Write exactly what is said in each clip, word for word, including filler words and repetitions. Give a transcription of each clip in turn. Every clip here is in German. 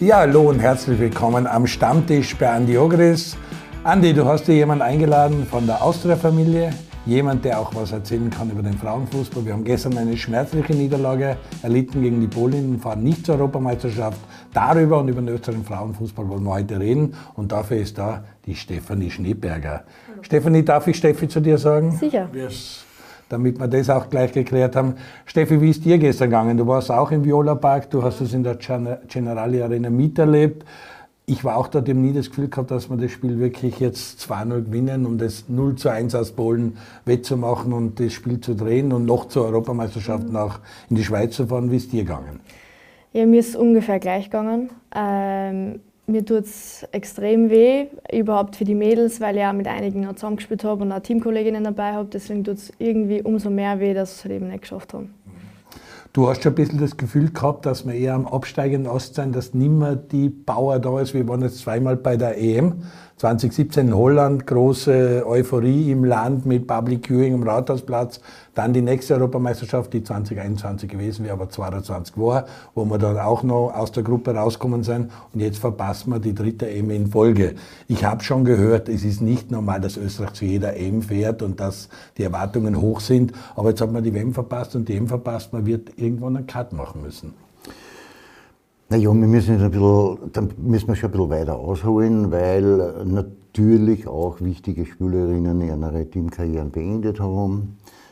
Ja, hallo und herzlich willkommen am Stammtisch bei Andi Ogris. Andi, du hast dir jemanden eingeladen von der Austria-Familie, jemand, der auch was erzählen kann über den Frauenfußball. Wir haben gestern eine schmerzliche Niederlage erlitten gegen die Polen und fahren nicht zur Europameisterschaft. Darüber und über den österreichischen Frauenfußball wollen wir heute reden und dafür ist da die Stefanie Schneeberger. Hallo. Stefanie, darf ich Steffi zu dir sagen? Sicher. Yes. Damit wir das auch gleich geklärt haben. Steffi, wie ist dir gestern gegangen? Du warst auch im Viola Park, du hast es in der Generali Arena miterlebt. Ich war auch dort, ich habe nie das Gefühl gehabt, dass wir das Spiel wirklich jetzt zwei null gewinnen, um das null zu eins aus Polen wettzumachen und das Spiel zu drehen und noch zur Europameisterschaft mhm. nach in die Schweiz zu fahren. Wie ist dir gegangen? Ja, mir ist es ungefähr gleich gegangen. Ähm, mir tut es extrem weh, überhaupt für die Mädels, weil ich auch mit einigen noch zusammengespielt habe und auch Teamkolleginnen dabei habe. Deswegen tut es irgendwie umso mehr weh, dass wir es eben nicht geschafft haben. Du hast schon ein bisschen das Gefühl gehabt, dass wir eher am absteigenden Ast sind, dass nicht mehr die Power da ist. Wir waren jetzt zweimal bei der E M. zwanzig siebzehn in Holland, große Euphorie im Land mit Public Viewing am Rathausplatz. Dann die nächste Europameisterschaft, die zwanzig einundzwanzig gewesen wäre, aber zweiundzwanzig war, wo wir dann auch noch aus der Gruppe rauskommen sind. Und jetzt verpassen wir die dritte E M in Folge. Ich habe schon gehört, es ist nicht normal, dass Österreich zu jeder E M fährt und dass die Erwartungen hoch sind. Aber jetzt hat man die W M verpasst und die E M verpasst. Man wird irgendwann einen Cut machen müssen. Naja, wir müssen, ein bisschen, dann müssen wir schon ein bisschen weiter ausholen, weil natürlich auch wichtige Spielerinnen ihre Teamkarrieren beendet haben.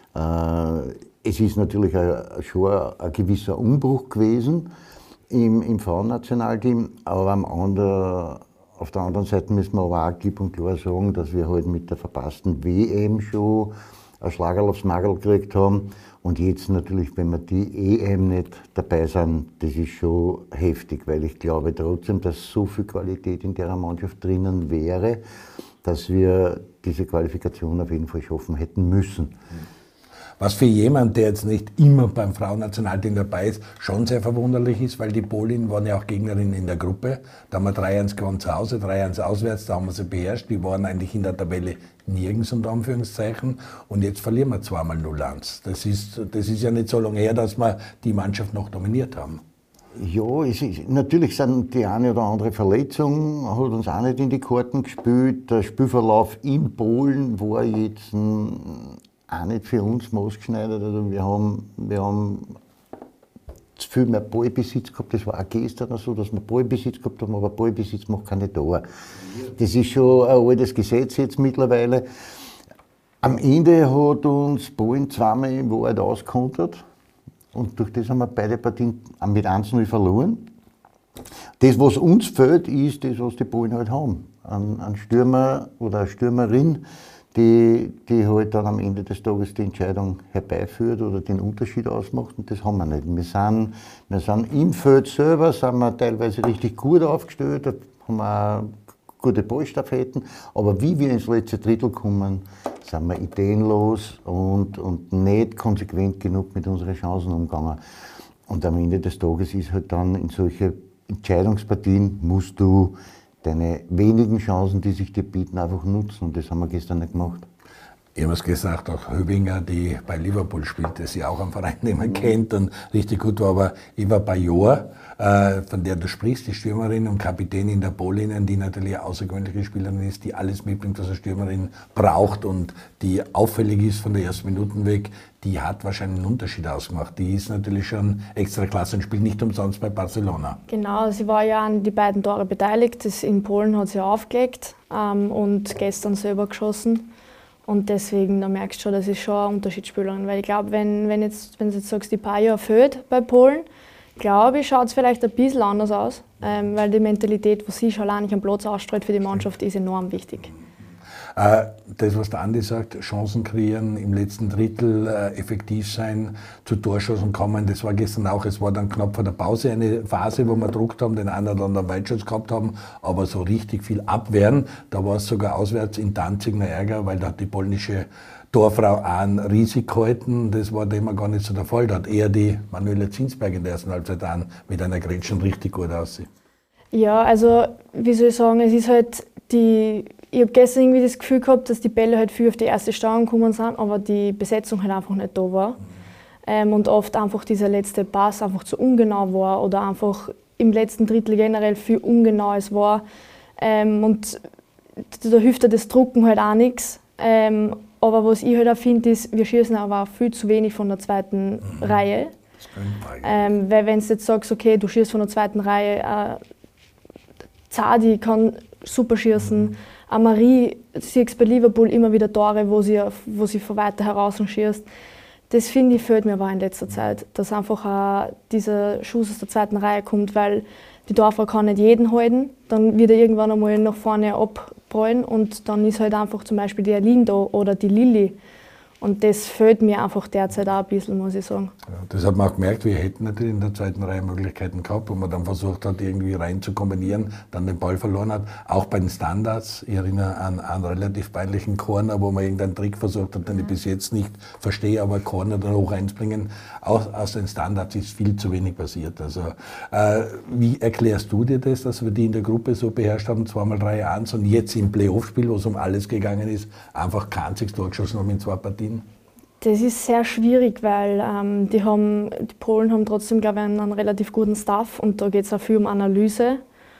Es ist natürlich schon ein gewisser Umbruch gewesen im, im Frauennationalteam, aber am anderen, auf der anderen Seite müssen wir aber auch klipp und klar sagen, dass wir halt mit der verpassten W M schon ein Schlagerl aufs Magerl gekriegt haben. Und jetzt natürlich, wenn wir die E M nicht dabei sind, das ist schon heftig, weil ich glaube trotzdem, dass so viel Qualität in der Mannschaft drinnen wäre, dass wir diese Qualifikation auf jeden Fall schaffen hätten müssen. Was für jemand, der jetzt nicht immer beim Frauennationalteam dabei ist, schon sehr verwunderlich ist, weil die Polinnen waren ja auch Gegnerinnen in der Gruppe. Da haben wir drei eins gewonnen zu Hause, drei eins auswärts, da haben wir sie beherrscht. Die waren eigentlich in der Tabelle nirgends unter Anführungszeichen. Und jetzt verlieren wir zweimal null eins. Das ist, das ist ja nicht so lange her, dass wir die Mannschaft noch dominiert haben. Ja, es ist, natürlich sind die eine oder andere Verletzung, hat uns auch nicht in die Karten gespielt. Der Spielverlauf in Polen war jetzt ein auch nicht für uns maßgeschneidert. Also wir haben, wir haben zu viel mehr Ballbesitz gehabt. Das war auch gestern so, dass wir Ballbesitz gehabt haben, aber Ballbesitz macht keine Tore. Das ist schon ein altes Gesetz jetzt mittlerweile. Am Ende hat uns Polen zweimal in Wahrheit auskontert und durch das haben wir beide Partien mit eins null verloren. Das, was uns fehlt, ist das, was die Polen halt haben. Ein, ein Stürmer oder eine Stürmerin, Die, die halt dann am Ende des Tages die Entscheidung herbeiführt oder den Unterschied ausmacht, und das haben wir nicht. Wir sind, wir sind im Feld selber sind wir teilweise richtig gut aufgestellt, da haben wir auch gute Ballstaffetten, aber wie wir ins letzte Drittel kommen, sind wir ideenlos und, und nicht konsequent genug mit unseren Chancen umgegangen. Und am Ende des Tages ist halt dann in solche Entscheidungspartien musst du deine wenigen Chancen, die sich dir bieten, einfach nutzen. Und das haben wir gestern nicht gemacht. Ich habe es gesagt, auch Höbinger, die bei Liverpool spielt, der sie auch am Verein, den man kennt und richtig gut war. Aber Eva Bajor, äh, von der du sprichst, die Stürmerin und Kapitänin der Polinnen, die natürlich eine außergewöhnliche Spielerin ist, die alles mitbringt, was eine Stürmerin braucht und die auffällig ist von der ersten Minuten weg, die hat wahrscheinlich einen Unterschied ausgemacht. Die ist natürlich schon extra klasse und spielt nicht umsonst bei Barcelona. Genau, sie war ja an die beiden Tore beteiligt. Das in Polen hat sie aufgelegt ähm, und gestern selber geschossen. Und deswegen, da merkst du schon, das ist schon eine Unterschiedsspielerin. Weil ich glaube, wenn, wenn, jetzt, wenn du jetzt sagst, die Bajor fehlt bei Polen, glaube ich, schaut es vielleicht ein bisschen anders aus. Ähm, weil die Mentalität, was sie schon allein nicht am Platz ausstrahlt für die Mannschaft, ist enorm wichtig. Äh, das, was der Andi sagt, Chancen kreieren, im letzten Drittel äh, effektiv sein, zu Torschancen kommen, das war gestern auch, es war dann knapp vor der Pause eine Phase, wo wir gedruckt haben, den einen oder anderen Weitschuss gehabt haben, aber so richtig viel abwehren, da war es sogar auswärts in Danzig ein Ärger, weil da hat die polnische Torfrau auch ein Risiko gehalten, das war dem gar nicht so der Fall, da hat eher die Manuela Zinsberg in der ersten Halbzeit an mit einer Grätschen richtig gut aussehen. Ja, also wie soll ich sagen, es ist halt die, ich habe gestern irgendwie das Gefühl gehabt, dass die Bälle halt viel auf die erste Stange gekommen sind, aber die Besetzung halt einfach nicht da war. Ähm, und oft einfach dieser letzte Pass einfach zu ungenau war oder einfach im letzten Drittel generell viel Ungenaues war. Ähm, und da hilft dir das Drucken halt auch nichts. Ähm, aber was ich halt auch finde, ist, wir schießen aber auch viel zu wenig von der zweiten mhm. Reihe. Ähm, weil wenn du jetzt sagst, okay, du schießt von der zweiten Reihe, äh, Zadi kann super schießen, mhm. Marie siehst bei Liverpool immer wieder Tore, wo sie, wo sie von weiter heraus schießt. Das finde ich, fehlt mir aber in letzter Zeit, dass einfach auch dieser Schuss aus der zweiten Reihe kommt, weil die Dorfer kann nicht jeden halten, dann wird er irgendwann einmal nach vorne abprallen und dann ist halt einfach zum Beispiel die Lindo oder die Lilly. Und das fehlt mir einfach derzeit auch ein bisschen, muss ich sagen. Ja, das hat man auch gemerkt, wir hätten natürlich in der zweiten Reihe Möglichkeiten gehabt, wo man dann versucht hat, irgendwie rein zu kombinieren, dann den Ball verloren hat. Auch bei den Standards, ich erinnere an einen relativ peinlichen Corner, wo man irgendeinen Trick versucht hat, den ja. ich bis jetzt nicht verstehe, aber Corner dann hoch reinspringen. Auch aus den Standards ist viel zu wenig passiert. Also, äh, wie erklärst du dir das, dass wir die in der Gruppe so beherrscht haben, zweimal drei eins und jetzt im Playoff-Spiel, wo es um alles gegangen ist, einfach kein einziges Tor geschossen haben in zwei Partien? Das ist sehr schwierig, weil ähm, die, haben, die Polen haben trotzdem, glaube ich, einen, einen relativ guten Staff und da geht es auch viel um Analyse.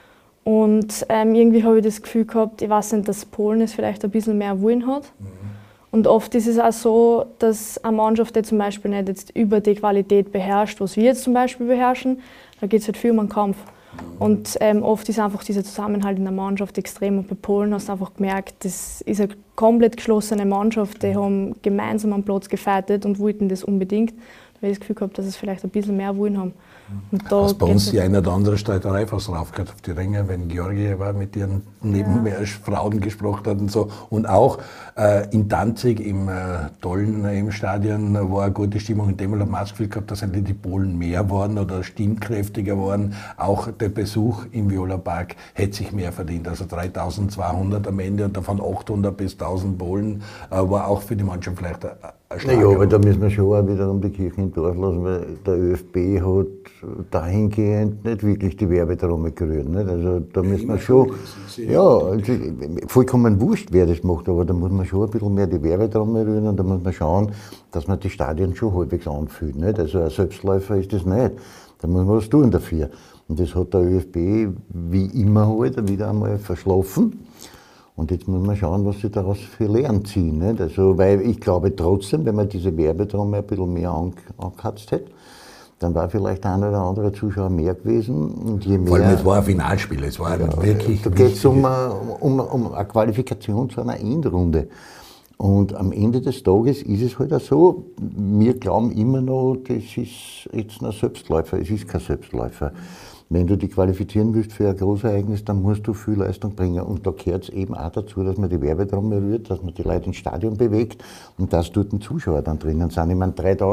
Und ähm, irgendwie habe ich das Gefühl gehabt, ich weiß nicht, dass Polen es vielleicht ein bisschen mehr Willen hat. Mhm. Und oft ist es auch so, dass eine Mannschaft, die zum Beispiel nicht jetzt über die Qualität beherrscht, was wir jetzt zum Beispiel beherrschen, da geht es halt viel um einen Kampf. Und ähm, oft ist einfach dieser Zusammenhalt in der Mannschaft extrem. Und bei Polen hast du einfach gemerkt, das ist eine komplett geschlossene Mannschaft. Die haben gemeinsam am Platz gefightet und wollten das unbedingt. Da habe ich das Gefühl gehabt, dass es vielleicht ein bisschen mehr wollen haben. Und da hast bei uns die eine oder andere Streiterei fast raufgehört auf die Ränge, wenn Georgieva mit ihren Nebenfrauen ja. gesprochen hat und so. Und auch äh, in Danzig im äh, tollen äh, im Stadion war eine gute Stimmung. In dem Fall hat man das Gefühl gehabt, dass eigentlich die Polen mehr waren oder stimmkräftiger waren. Auch der Besuch im Viola Park hätte sich mehr verdient. Also dreitausendzweihundert am Ende und davon achthundert bis tausend Polen äh, war auch für die Mannschaft vielleicht ein, ein starker. Naja, aber da müssen wir schon auch wiederum die Kirche im Dorf lassen, weil der ÖFB hat dahingehend nicht wirklich die Werbetrommel gerührt. Nicht? Also da müssen wir schon, ja, also vollkommen wurscht, wer das macht, aber da muss man schon ein bisschen mehr die Werbetrommel rühren und da muss man schauen, dass man die Stadien schon halbwegs anfühlt. Nicht? Also ein Selbstläufer ist das nicht. Da muss man was tun dafür. Und das hat der ÖFB wie immer halt wieder einmal verschlafen. Und jetzt muss man schauen, was sie daraus für Lehren ziehen. Nicht? Also, weil ich glaube trotzdem, wenn man diese Werbetrommel ein bisschen mehr angekratzt hätte, dann war vielleicht ein oder andere Zuschauer mehr gewesen. Und je mehr, vor allem, es war ein Finalspiel, es war ja, wirklich. Da geht es um, um, um eine Qualifikation zu einer Endrunde. Und am Ende des Tages ist es halt auch so, wir glauben immer noch, das ist jetzt ein Selbstläufer, es ist kein Selbstläufer. Wenn du dich qualifizieren willst für ein Großereignis, dann musst du viel Leistung bringen. Und da gehört es eben auch dazu, dass man die Werbetrommel rührt, dass man die Leute ins Stadion bewegt und dass dort ein Zuschauer dann drinnen sind. Ich meine,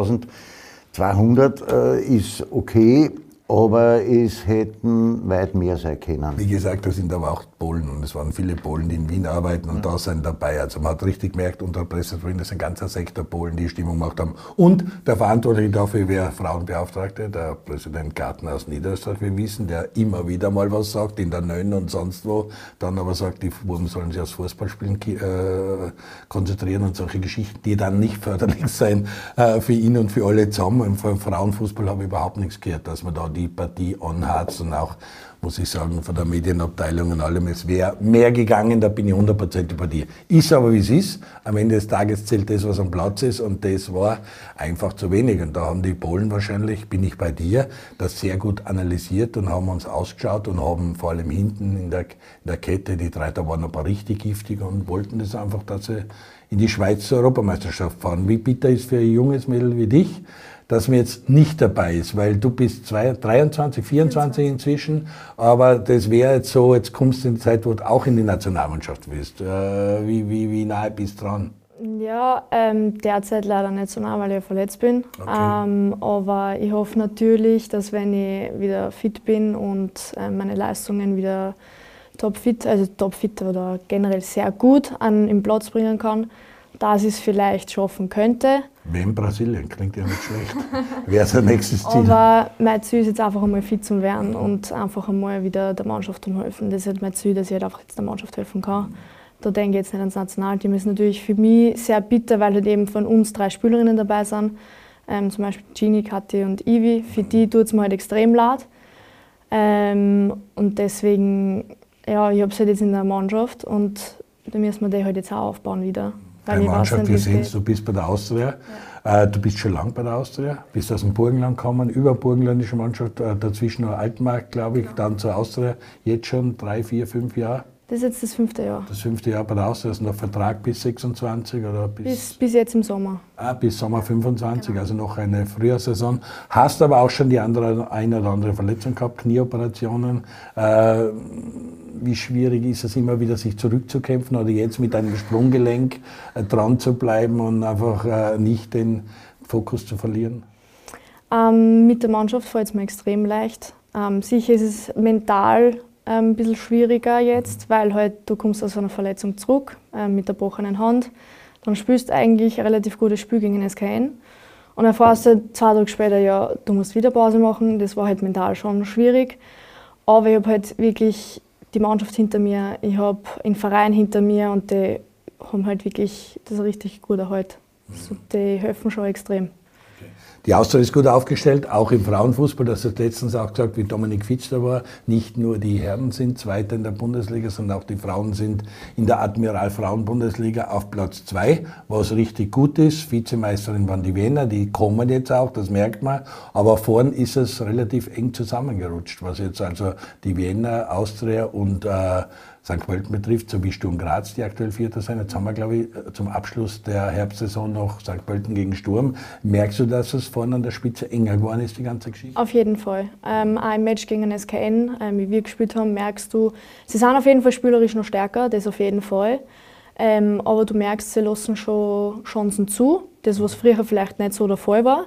dreitausendzweihundert äh, ist okay, aber es hätten weit mehr sein können. Wie gesagt, da sind aber auch Polen und es waren viele Polen, die in Wien arbeiten und ja. da sind dabei. Also man hat richtig gemerkt, unter der Presse drin, das ist ein ganzer Sektor Polen, die Stimmung gemacht haben. Und der Verantwortliche dafür wäre Frauenbeauftragte, der Präsident Gartner aus Niederösterreich, wir wissen, der immer wieder mal was sagt, in der Nön und sonst wo, dann aber sagt, die Buben sollen sich aufs Fußballspielen äh, konzentrieren und solche Geschichten, die dann nicht förderlich sein äh, für ihn und für alle zusammen. Und vom Frauenfußball habe ich überhaupt nichts gehört, dass man da die Partie anhat und auch, muss ich sagen, von der Medienabteilung und allem, es wäre mehr gegangen, da bin ich hundertprozentig bei dir. Ist aber wie es ist, am Ende des Tages zählt das, was am Platz ist und das war einfach zu wenig und da haben die Polen wahrscheinlich, bin ich bei dir, das sehr gut analysiert und haben uns ausgeschaut und haben vor allem hinten in der, in der Kette, die Dreiter waren aber richtig giftig und wollten das einfach, dass sie in die Schweiz zur Europameisterschaft fahren. Wie bitter ist für ein junges Mädel wie dich, dass man jetzt nicht dabei ist, weil du bist dreiundzwanzig, vierundzwanzig inzwischen, aber das wäre jetzt so, jetzt kommst du in die Zeit, wo du auch in die Nationalmannschaft willst. Äh, wie, wie, wie nahe bist du dran? Ja, ähm, derzeit leider nicht so nah, weil ich verletzt bin. Okay. Ähm, aber ich hoffe natürlich, dass wenn ich wieder fit bin und äh, meine Leistungen wieder topfit, also topfit oder generell sehr gut an den Platz bringen kann, dass ich es vielleicht schaffen könnte. Wem Brasilien? Klingt ja nicht schlecht. Wäre sein nächstes Ziel. Aber mein Ziel ist jetzt einfach einmal fit zu werden und einfach einmal wieder der Mannschaft helfen. Das ist halt mein Ziel, dass ich halt einfach jetzt der Mannschaft helfen kann. Da denke ich jetzt nicht ans Nationalteam. Das ist natürlich für mich sehr bitter, weil halt eben von uns drei Spielerinnen dabei sind. Ähm, zum Beispiel Gini, Kathi und Ivi. Für die tut es mir halt extrem leid. Ähm, und deswegen, ja, ich habe es halt jetzt in der Mannschaft und da müssen wir die halt jetzt auch aufbauen wieder. Weil Bei Mannschaft, wir sehen du bist bei der Austria. Ja. Äh, du bist schon lang bei der Austria, bist aus dem Burgenland gekommen, über burgenländische Mannschaft, äh, dazwischen noch Altmarkt, glaube ich, dann zur Austria. Jetzt schon drei, vier, fünf Jahre. Das ist jetzt das fünfte Jahr. Das fünfte Jahr bei der Austria, ist noch Vertrag bis sechsundzwanzig oder bis, bis... Bis jetzt im Sommer. Ah, bis Sommer fünfundzwanzig, genau. Also noch eine Frühjahrsaison. Hast aber auch schon die andere, eine oder andere Verletzung gehabt, Knieoperationen. Äh, wie schwierig ist es immer wieder, sich zurückzukämpfen oder jetzt mit einem Sprunggelenk äh, dran zu bleiben und einfach äh, nicht den Fokus zu verlieren? Ähm, mit der Mannschaft fällt es mir extrem leicht. Ähm, sicher ist es mental ähm, ein bisschen schwieriger jetzt, weil halt du kommst aus einer Verletzung zurück ähm, mit der gebrochenen Hand. Dann spielst du eigentlich ein relativ gutes Spiel gegen den S K N. Und dann erfährst du zwei Tage später, ja, du musst wieder Pause machen. Das war halt mental schon schwierig. Aber ich habe halt wirklich die Mannschaft hinter mir, ich habe einen Verein hinter mir und die haben halt wirklich das richtig gut erhalten. Also die helfen schon extrem. Die Austria ist gut aufgestellt, auch im Frauenfußball. Das hat letztens auch gesagt, wie Dominik Fitsch da war. Nicht nur die Herren sind Zweiter in der Bundesliga, sondern auch die Frauen sind in der Admiral Frauen-Bundesliga auf Platz zwei, was richtig gut ist. Vizemeisterin waren die Wiener, die kommen jetzt auch, das merkt man. Aber vorn ist es relativ eng zusammengerutscht, was jetzt also die Wiener, Austria und äh, Sankt Pölten betrifft, so wie Sturm Graz, die aktuell Vierter sind. Jetzt haben wir, glaube ich, zum Abschluss der Herbstsaison noch Sankt Pölten gegen Sturm. Merkst du, dass es vorne an der Spitze enger geworden ist, die ganze Geschichte? Auf jeden Fall. Ähm, auch im Match gegen den S K N, ähm, wie wir gespielt haben, merkst du, sie sind auf jeden Fall spielerisch noch stärker, das auf jeden Fall. Ähm, aber du merkst, sie lassen schon Chancen zu, das was früher vielleicht nicht so der Fall war.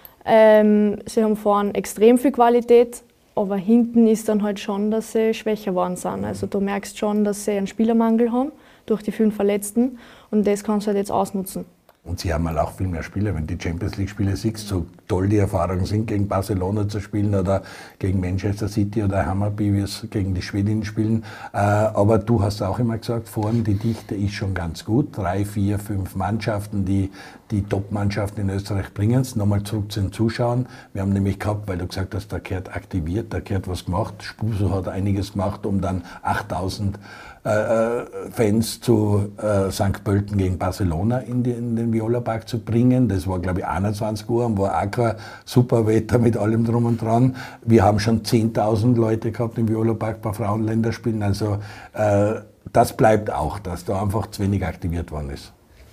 Ähm, sie haben vorne extrem viel Qualität. Aber hinten ist dann halt schon, dass sie schwächer geworden sind. Also du merkst schon, dass sie einen Spielermangel haben durch die vielen Verletzten und das kannst du halt jetzt ausnutzen. Und sie haben halt auch viel mehr Spieler, wenn du die Champions League Spiele siehst, so toll die Erfahrungen sind, gegen Barcelona zu spielen oder gegen Manchester City oder Hammarby, wie es gegen die Schwedinnen spielen. Äh, aber du hast auch immer gesagt, vorhin die Dichte ist schon ganz gut. Drei, vier, fünf Mannschaften, die die Top-Mannschaften in Österreich bringen es. Nochmal zurück zu den Zuschauern. Wir haben nämlich gehabt, weil du gesagt hast, der Kehrt aktiviert, der Kehrt was gemacht. Spuso hat einiges gemacht, um dann achttausend äh, Fans zu äh, Sankt Pölten gegen Barcelona in, die, in den Viola Park zu bringen. Das war, glaube ich, einundzwanzig Uhr und war auch kein super Wetter mit allem drum und dran. Wir haben schon zehntausend Leute gehabt im Viola Park bei Frauenländerspielen. Also äh, das bleibt auch, dass da einfach zu wenig aktiviert worden ist.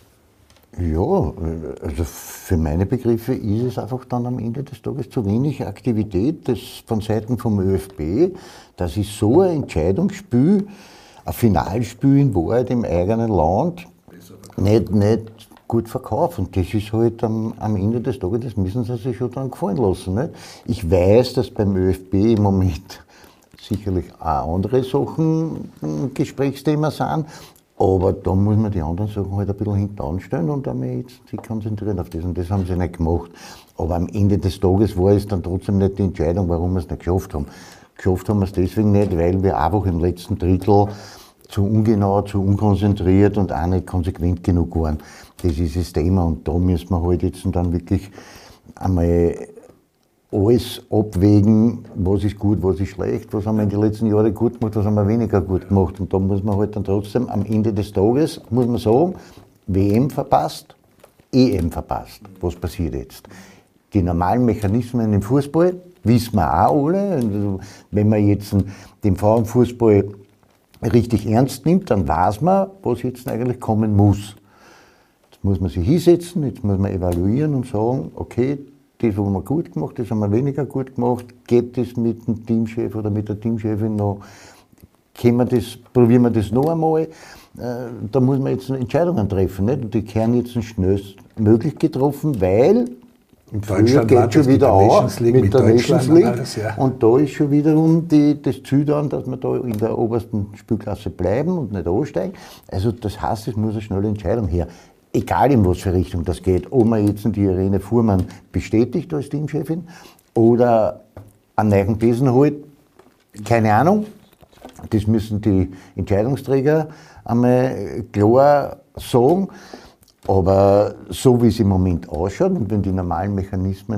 Ja, also für meine Begriffe ist es einfach dann am Ende des Tages zu wenig Aktivität das von Seiten vom ÖFB. Das ist so ein Entscheidungsspiel, ein Finalspiel in Wahrheit im eigenen Land, nicht, nicht gut verkauft. Und das ist halt am, am Ende des Tages, das müssen sie sich schon dann gefallen lassen. Nicht? Ich weiß, dass beim ÖFB im Moment sicherlich auch andere Sachen ein Gesprächsthema sind. Aber da muss man die anderen Sachen halt ein bisschen hinten anstellen und einmal jetzt sich konzentrieren auf das. Und das haben sie nicht gemacht. Aber am Ende des Tages war es dann trotzdem nicht die Entscheidung, warum wir es nicht geschafft haben. Geschafft haben wir es deswegen nicht, weil wir einfach im letzten Drittel zu ungenau, zu unkonzentriert und auch nicht konsequent genug waren. Das ist das Thema. Und da müssen wir halt jetzt dann wirklich einmal alles abwägen, was ist gut, was ist schlecht, was haben wir in den letzten Jahren gut gemacht, was haben wir weniger gut gemacht. Und da muss man halt dann trotzdem am Ende des Tages, muss man sagen, W M verpasst, E M verpasst. Was passiert jetzt? Die normalen Mechanismen im Fußball wissen wir auch alle. Also wenn man jetzt den Frauenfußball richtig ernst nimmt, dann weiß man, was jetzt eigentlich kommen muss. Jetzt muss man sich hinsetzen, jetzt muss man evaluieren und sagen, okay, das haben wir gut gemacht, das haben wir weniger gut gemacht. Geht das mit dem Teamchef oder mit der Teamchefin noch? Können wir das, probieren wir das noch einmal? Da muss man jetzt Entscheidungen treffen. Nicht? Und die werden jetzt schnellstmöglich getroffen, weil im Frühjahr geht schon wieder auf mit, mit der Nations League. Alles, ja. Und da ist schon wiederum die, das Ziel dann, dass wir da in der obersten Spielklasse bleiben und nicht ansteigen. Also das heißt, es muss eine schnelle Entscheidung her. Egal in was für Richtung das geht, ob man jetzt die Irene Fuhrmann bestätigt als Teamchefin oder einen neuen Besen holt, keine Ahnung. Das müssen die Entscheidungsträger einmal klar sagen. Aber so wie es im Moment ausschaut und wenn die normalen Mechanismen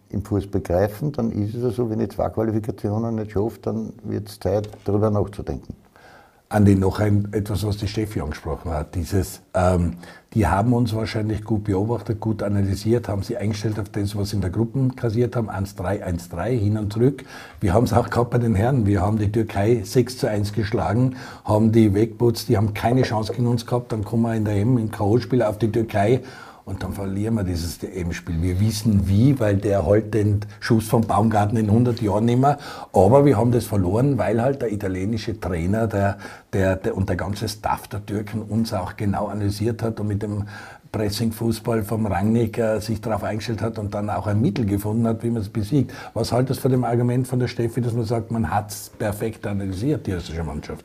im Fußball greifen, dann ist es ja so, wenn ich zwei Qualifikationen nicht schaffe, dann wird es Zeit, darüber nachzudenken. Andi, noch ein, etwas, was die Steffi angesprochen hat. Dieses, ähm, die haben uns wahrscheinlich gut beobachtet, gut analysiert, haben sie eingestellt auf das, was sie in der Gruppe kassiert haben, eins drei, eins drei, hin und zurück. Wir haben es auch gehabt bei den Herren. Wir haben die Türkei sechs zu eins geschlagen, haben die weggeputzt, die haben keine Chance gegen uns gehabt. Dann kommen wir in der E M im K O-Spiel auf die Türkei. Und dann verlieren wir dieses E M-Spiel. Wir wissen wie, weil der halt den Schuss vom Baumgarten in hundert Jahren nicht mehr. Aber wir haben das verloren, weil halt der italienische Trainer der, der, der, und der ganze Staff der Türken uns auch genau analysiert hat und mit dem Pressing-Fußball vom Rangnick äh, sich darauf eingestellt hat und dann auch ein Mittel gefunden hat, wie man es besiegt. Was haltest du von dem Argument von der Steffi, dass man sagt, man hat es perfekt analysiert, die österreichische Mannschaft?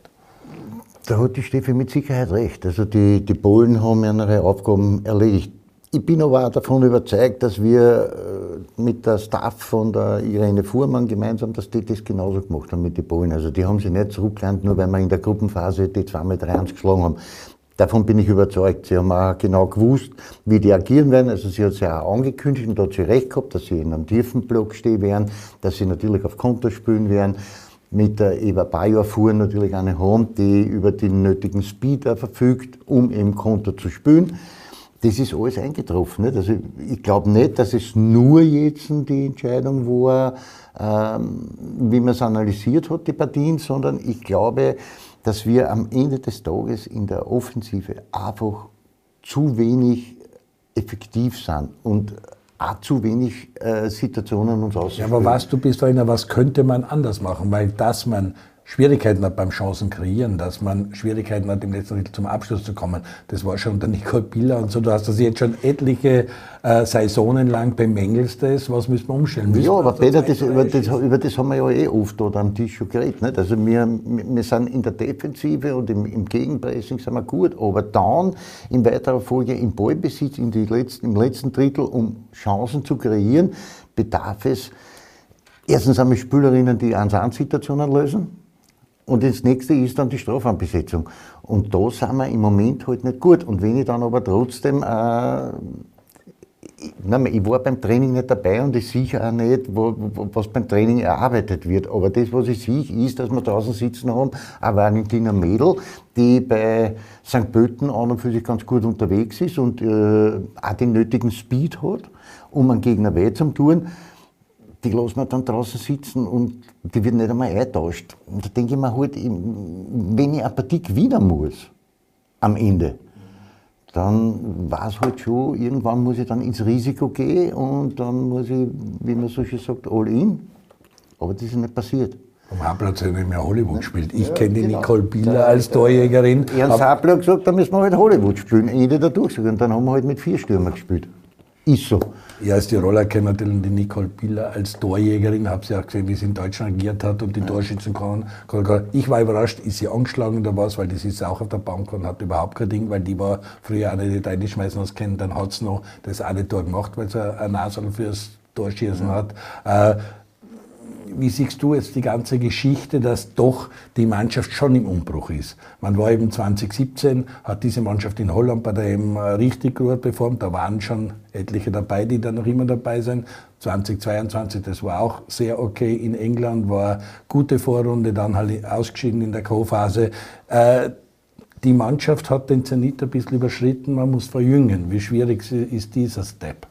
Da hat die Steffi mit Sicherheit recht. Also die, die Polen haben ihre Aufgaben erledigt. Ich bin aber auch davon überzeugt, dass wir mit der Staff von der Irene Fuhrmann gemeinsam, dass die das genauso gemacht haben mit den Polen. Also die haben sich nicht zurückgelernt, nur weil wir in der Gruppenphase die zwei mal drei eins geschlagen haben. Davon bin ich überzeugt. Sie haben auch genau gewusst, wie die agieren werden. Also sie hat sich auch angekündigt und da hat sie recht gehabt, dass sie in einem tiefen Block stehen werden, dass sie natürlich auf Konter spielen werden. Mit der Eva Bajor natürlich eine haben, die über den nötigen Speed verfügt, um eben Konter zu spielen. Das ist alles eingetroffen. Nicht? Also ich glaube nicht, dass es nur jetzt die Entscheidung war, ähm, wie man es analysiert hat, die Partien, sondern ich glaube, dass wir am Ende des Tages in der Offensive einfach zu wenig effektiv sind und auch zu wenig äh, Situationen uns ausspielen. Ja, aber was, du bist einer, was könnte man anders machen? Weil dass man Schwierigkeiten hat beim Chancen kreieren, dass man Schwierigkeiten hat, im letzten Drittel zum Abschluss zu kommen. Das war schon der Nicole Biller und so. Du hast das jetzt schon etliche äh, Saisonen lang bemängelst das. Was müssen wir umstellen? Müssen ja, wir aber also Peter, das, über, das, über das haben wir ja eh oft dort am Tisch schon geredet. Nicht? Also wir, wir sind in der Defensive und im, im Gegenpressing sind wir gut, aber dann in weiterer Folge im Ballbesitz in die letzten, im letzten Drittel, um Chancen zu kreieren, bedarf es erstens einmal Spielerinnen, die eins eins Situationen lösen. Und das nächste ist dann die Strafraumbesetzung. Und da sind wir im Moment halt nicht gut. Und wenn ich dann aber trotzdem, äh, ich, nein, ich war beim Training nicht dabei und ich sehe auch nicht, wo, wo, was beim Training erarbeitet wird. Aber das, was ich sehe, ist, dass wir draußen sitzen haben, eine Valentina Mädel, die bei Sankt Pölten an und für sich ganz gut unterwegs ist und äh, auch den nötigen Speed hat, um einen Gegner weh zu tun. Die lassen wir dann draußen sitzen und die wird nicht einmal eingetauscht. Und da denke ich mir halt, wenn ich eine Partie gewinnen muss, am Ende, dann war es halt schon, irgendwann muss ich dann ins Risiko gehen und dann muss ich, wie man so schön sagt, all in. Aber das ist nicht passiert. Am Hauptplatz hat er nicht mehr Hollywood gespielt. Ich ja, kenne die genau. Nicole Biller als Torjägerin. Ernst Happler hat gesagt, da müssen wir halt Hollywood spielen. Ende der Durchsage. Und dann haben wir halt mit vier Stürmer gespielt. Ist so. Ich als Tiroler kenne natürlich die Nicole Biller als Torjägerin, habe sie auch gesehen, wie sie in Deutschland agiert hat und die ja. Torschützen kann. Ich war überrascht, ist sie angeschlagen oder was, weil die sitzt auch auf der Bank und hat überhaupt kein Ding, weil die war früher eine, die reinschmeißen was kennen, dann hat sie noch das eine Tor gemacht, weil sie ein Nasel fürs Torschießen ja. hat. Äh, Wie siehst du jetzt die ganze Geschichte, dass doch die Mannschaft schon im Umbruch ist? Man war eben zwanzig siebzehn, hat diese Mannschaft in Holland bei der E M richtig gut performt. Da waren schon etliche dabei, die dann noch immer dabei sind. zwanzig zweiundzwanzig, das war auch sehr okay in England, war gute Vorrunde, dann halt ausgeschieden in der Co-Phase. Äh, die Mannschaft hat den Zenit ein bisschen überschritten, man muss verjüngen. Wie schwierig ist dieser Step?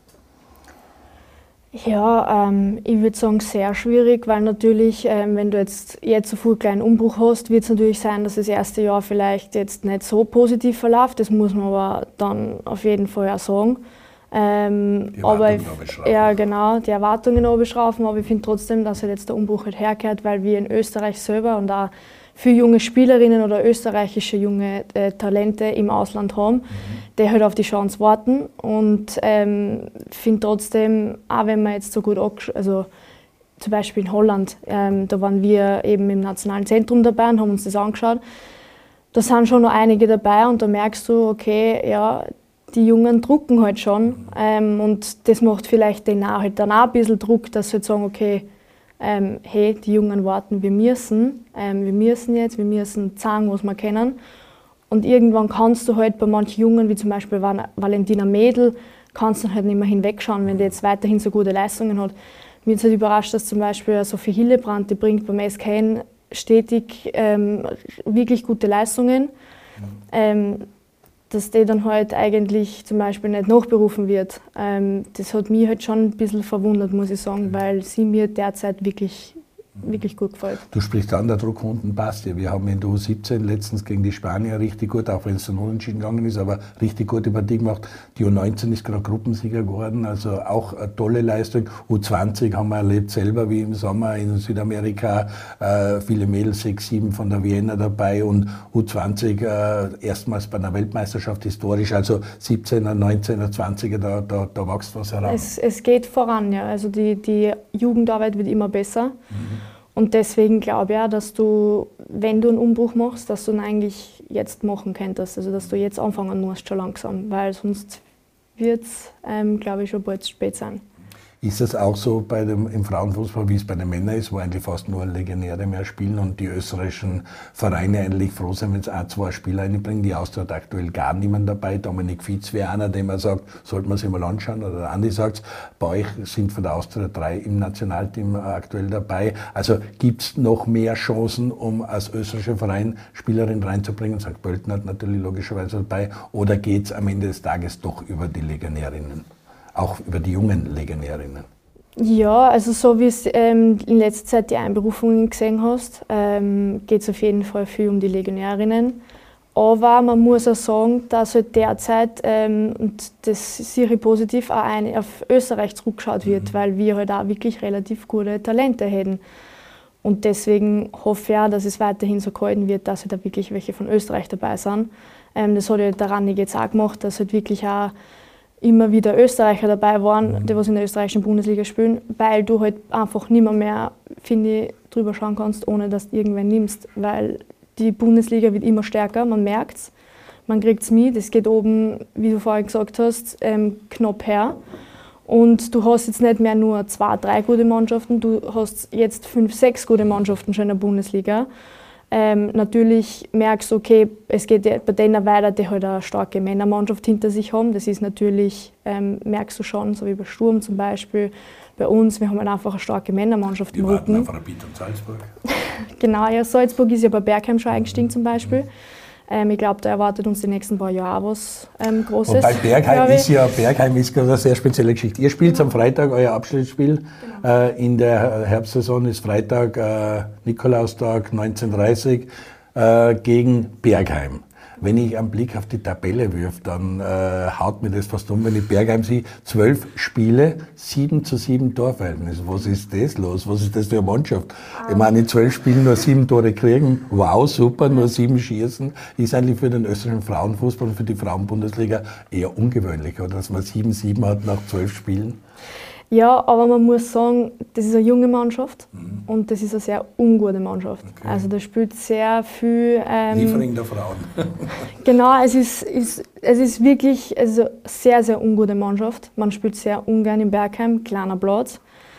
Ja, ähm, ich würde sagen, sehr schwierig, weil natürlich, ähm, wenn du jetzt, jetzt so viel kleinen Umbruch hast, wird es natürlich sein, dass das erste Jahr vielleicht jetzt nicht so positiv verläuft. Das muss man aber dann auf jeden Fall auch sagen. Ähm, die aber Erwartungen ich, ja, genau, die Erwartungen obenschrauben, aber ich finde trotzdem, dass halt jetzt der Umbruch halt herkehrt, weil wir in Österreich selber und auch für junge Spielerinnen oder österreichische junge äh, Talente im Ausland haben, mhm. die halt auf die Chance warten. Und ähm, finde trotzdem, auch wenn man jetzt so gut angeschaut, also zum Beispiel in Holland, ähm, da waren wir eben im Nationalen Zentrum dabei und haben uns das angeschaut. Da sind schon noch einige dabei und da merkst du, okay, ja, die Jungen drucken halt schon. Ähm, und das macht vielleicht den auch, halt dann auch ein bisschen Druck, dass sie halt sagen, okay, Ähm, hey, die Jungen warten, wir müssen, ähm, wir müssen jetzt, wir müssen zeigen, was wir können. Und irgendwann kannst du halt bei manchen Jungen, wie zum Beispiel Valentina Mädel, kannst du halt nicht mehr hinwegschauen, wenn der jetzt weiterhin so gute Leistungen hat. Mir ist halt überrascht, dass zum Beispiel Sophie Hillebrand, die bringt beim S K N stetig ähm, wirklich gute Leistungen, ähm, dass die dann halt eigentlich zum Beispiel nicht nachberufen wird. Ähm, das hat mich halt schon ein bisschen verwundert, muss ich sagen, weil sie mir derzeit wirklich wirklich gut gefällt. Du sprichst an, der Druck unten passt ja. Wir haben in der U siebzehn letztens gegen die Spanier richtig gut, auch wenn es dann unentschieden gegangen ist, aber richtig gute Partie gemacht. Die U neunzehn ist gerade Gruppensieger geworden, also auch eine tolle Leistung. U zwanzig haben wir erlebt selber, wie im Sommer in Südamerika, äh, viele Mädels, sechs, sieben von der Vienna dabei und U zwanzig äh, erstmals bei einer Weltmeisterschaft historisch, also siebzehner, neunzehner, zwanziger, da, da, da wächst was heran. Es, es geht voran, ja. Also die, die Jugendarbeit wird immer besser. Mhm. Und deswegen glaube ich auch, dass du, wenn du einen Umbruch machst, dass du ihn eigentlich jetzt machen könntest. Also dass du jetzt anfangen musst, schon langsam, weil sonst wird es, ähm, glaube ich, schon bald zu spät sein. Ist es auch so bei dem, im Frauenfußball, wie es bei den Männern ist, wo eigentlich fast nur Legionäre mehr spielen und die österreichischen Vereine eigentlich froh sind, wenn es ein, zwei Spieler reinbringen? Die Austria hat aktuell gar niemand dabei. Dominik Fietz wäre einer, dem man sagt, sollte man sich mal anschauen. Oder der Andi sagt, bei euch sind von der Austria drei im Nationalteam aktuell dabei. Also gibt es noch mehr Chancen, um als österreichischer Verein Spielerinnen reinzubringen? Sankt Pölten hat natürlich logischerweise dabei. Oder geht es am Ende des Tages doch über die Legionärinnen? Auch über die jungen Legionärinnen? Ja, also so wie es ähm, in letzter Zeit die Einberufungen gesehen hast, ähm, geht es auf jeden Fall viel um die Legionärinnen. Aber man muss auch sagen, dass halt derzeit, ähm, und das sehe ich positiv, auch eine auf Österreich zurückgeschaut wird, mhm. weil wir halt auch wirklich relativ gute Talente hätten. Und deswegen hoffe ich auch, dass es weiterhin so gehalten wird, dass halt da wirklich welche von Österreich dabei sind. Ähm, das hat ja der Rannig jetzt auch gemacht, dass halt wirklich auch immer wieder Österreicher dabei waren, die was in der österreichischen Bundesliga spielen, weil du halt einfach nicht mehr, mehr finde ich, drüber schauen kannst, ohne dass du irgendwen nimmst. Weil die Bundesliga wird immer stärker, man merkt es, man kriegt es mit, es geht oben, wie du vorhin gesagt hast, ähm, knapp her. Und du hast jetzt nicht mehr nur zwei, drei gute Mannschaften, du hast jetzt fünf, sechs gute Mannschaften schon in der Bundesliga. Ähm, natürlich merkst du, okay, es geht bei denen weiter, die halt eine starke Männermannschaft hinter sich haben. Das ist natürlich, ähm, merkst du schon, so wie bei Sturm zum Beispiel, bei uns, wir haben halt einfach eine starke Männermannschaft im Rücken. Die warten auf Rapid und Salzburg. Genau, ja, Salzburg ist ja bei Bergheim schon eingestiegen zum Beispiel. Mhm. Ähm, ich glaube, da erwartet uns die nächsten paar Jahre auch was ähm, Großes. Und bei Bergheim ist ja Bergheim ist eine sehr spezielle Geschichte. Ihr spielt genau. am Freitag euer Abschlussspiel. Genau. Äh, in der Herbstsaison ist Freitag, äh, Nikolaustag, neunzehn Uhr dreißig äh, gegen Bergheim. Wenn ich einen Blick auf die Tabelle wirf, dann äh, haut mir das fast um, wenn ich Bergheim sehe. Zwölf Spiele, sieben zu sieben Torverhältnis. Was ist das los? Was ist das für eine Mannschaft? Um. Ich meine, in zwölf Spielen nur sieben Tore kriegen. Wow, super, nur sieben schießen. Ist eigentlich für den österreichischen Frauenfußball und für die Frauenbundesliga eher ungewöhnlich, oder? Dass man sieben sieben hat nach zwölf Spielen. Ja, aber man muss sagen, das ist eine junge Mannschaft mhm. und das ist eine sehr ungute Mannschaft. Okay. Also da spielt sehr viel... Ähm, Liefering der Frauen. Genau, es ist, ist, es ist wirklich also eine sehr, sehr ungute Mannschaft. Man spielt sehr ungern in Bergheim, kleiner Platz.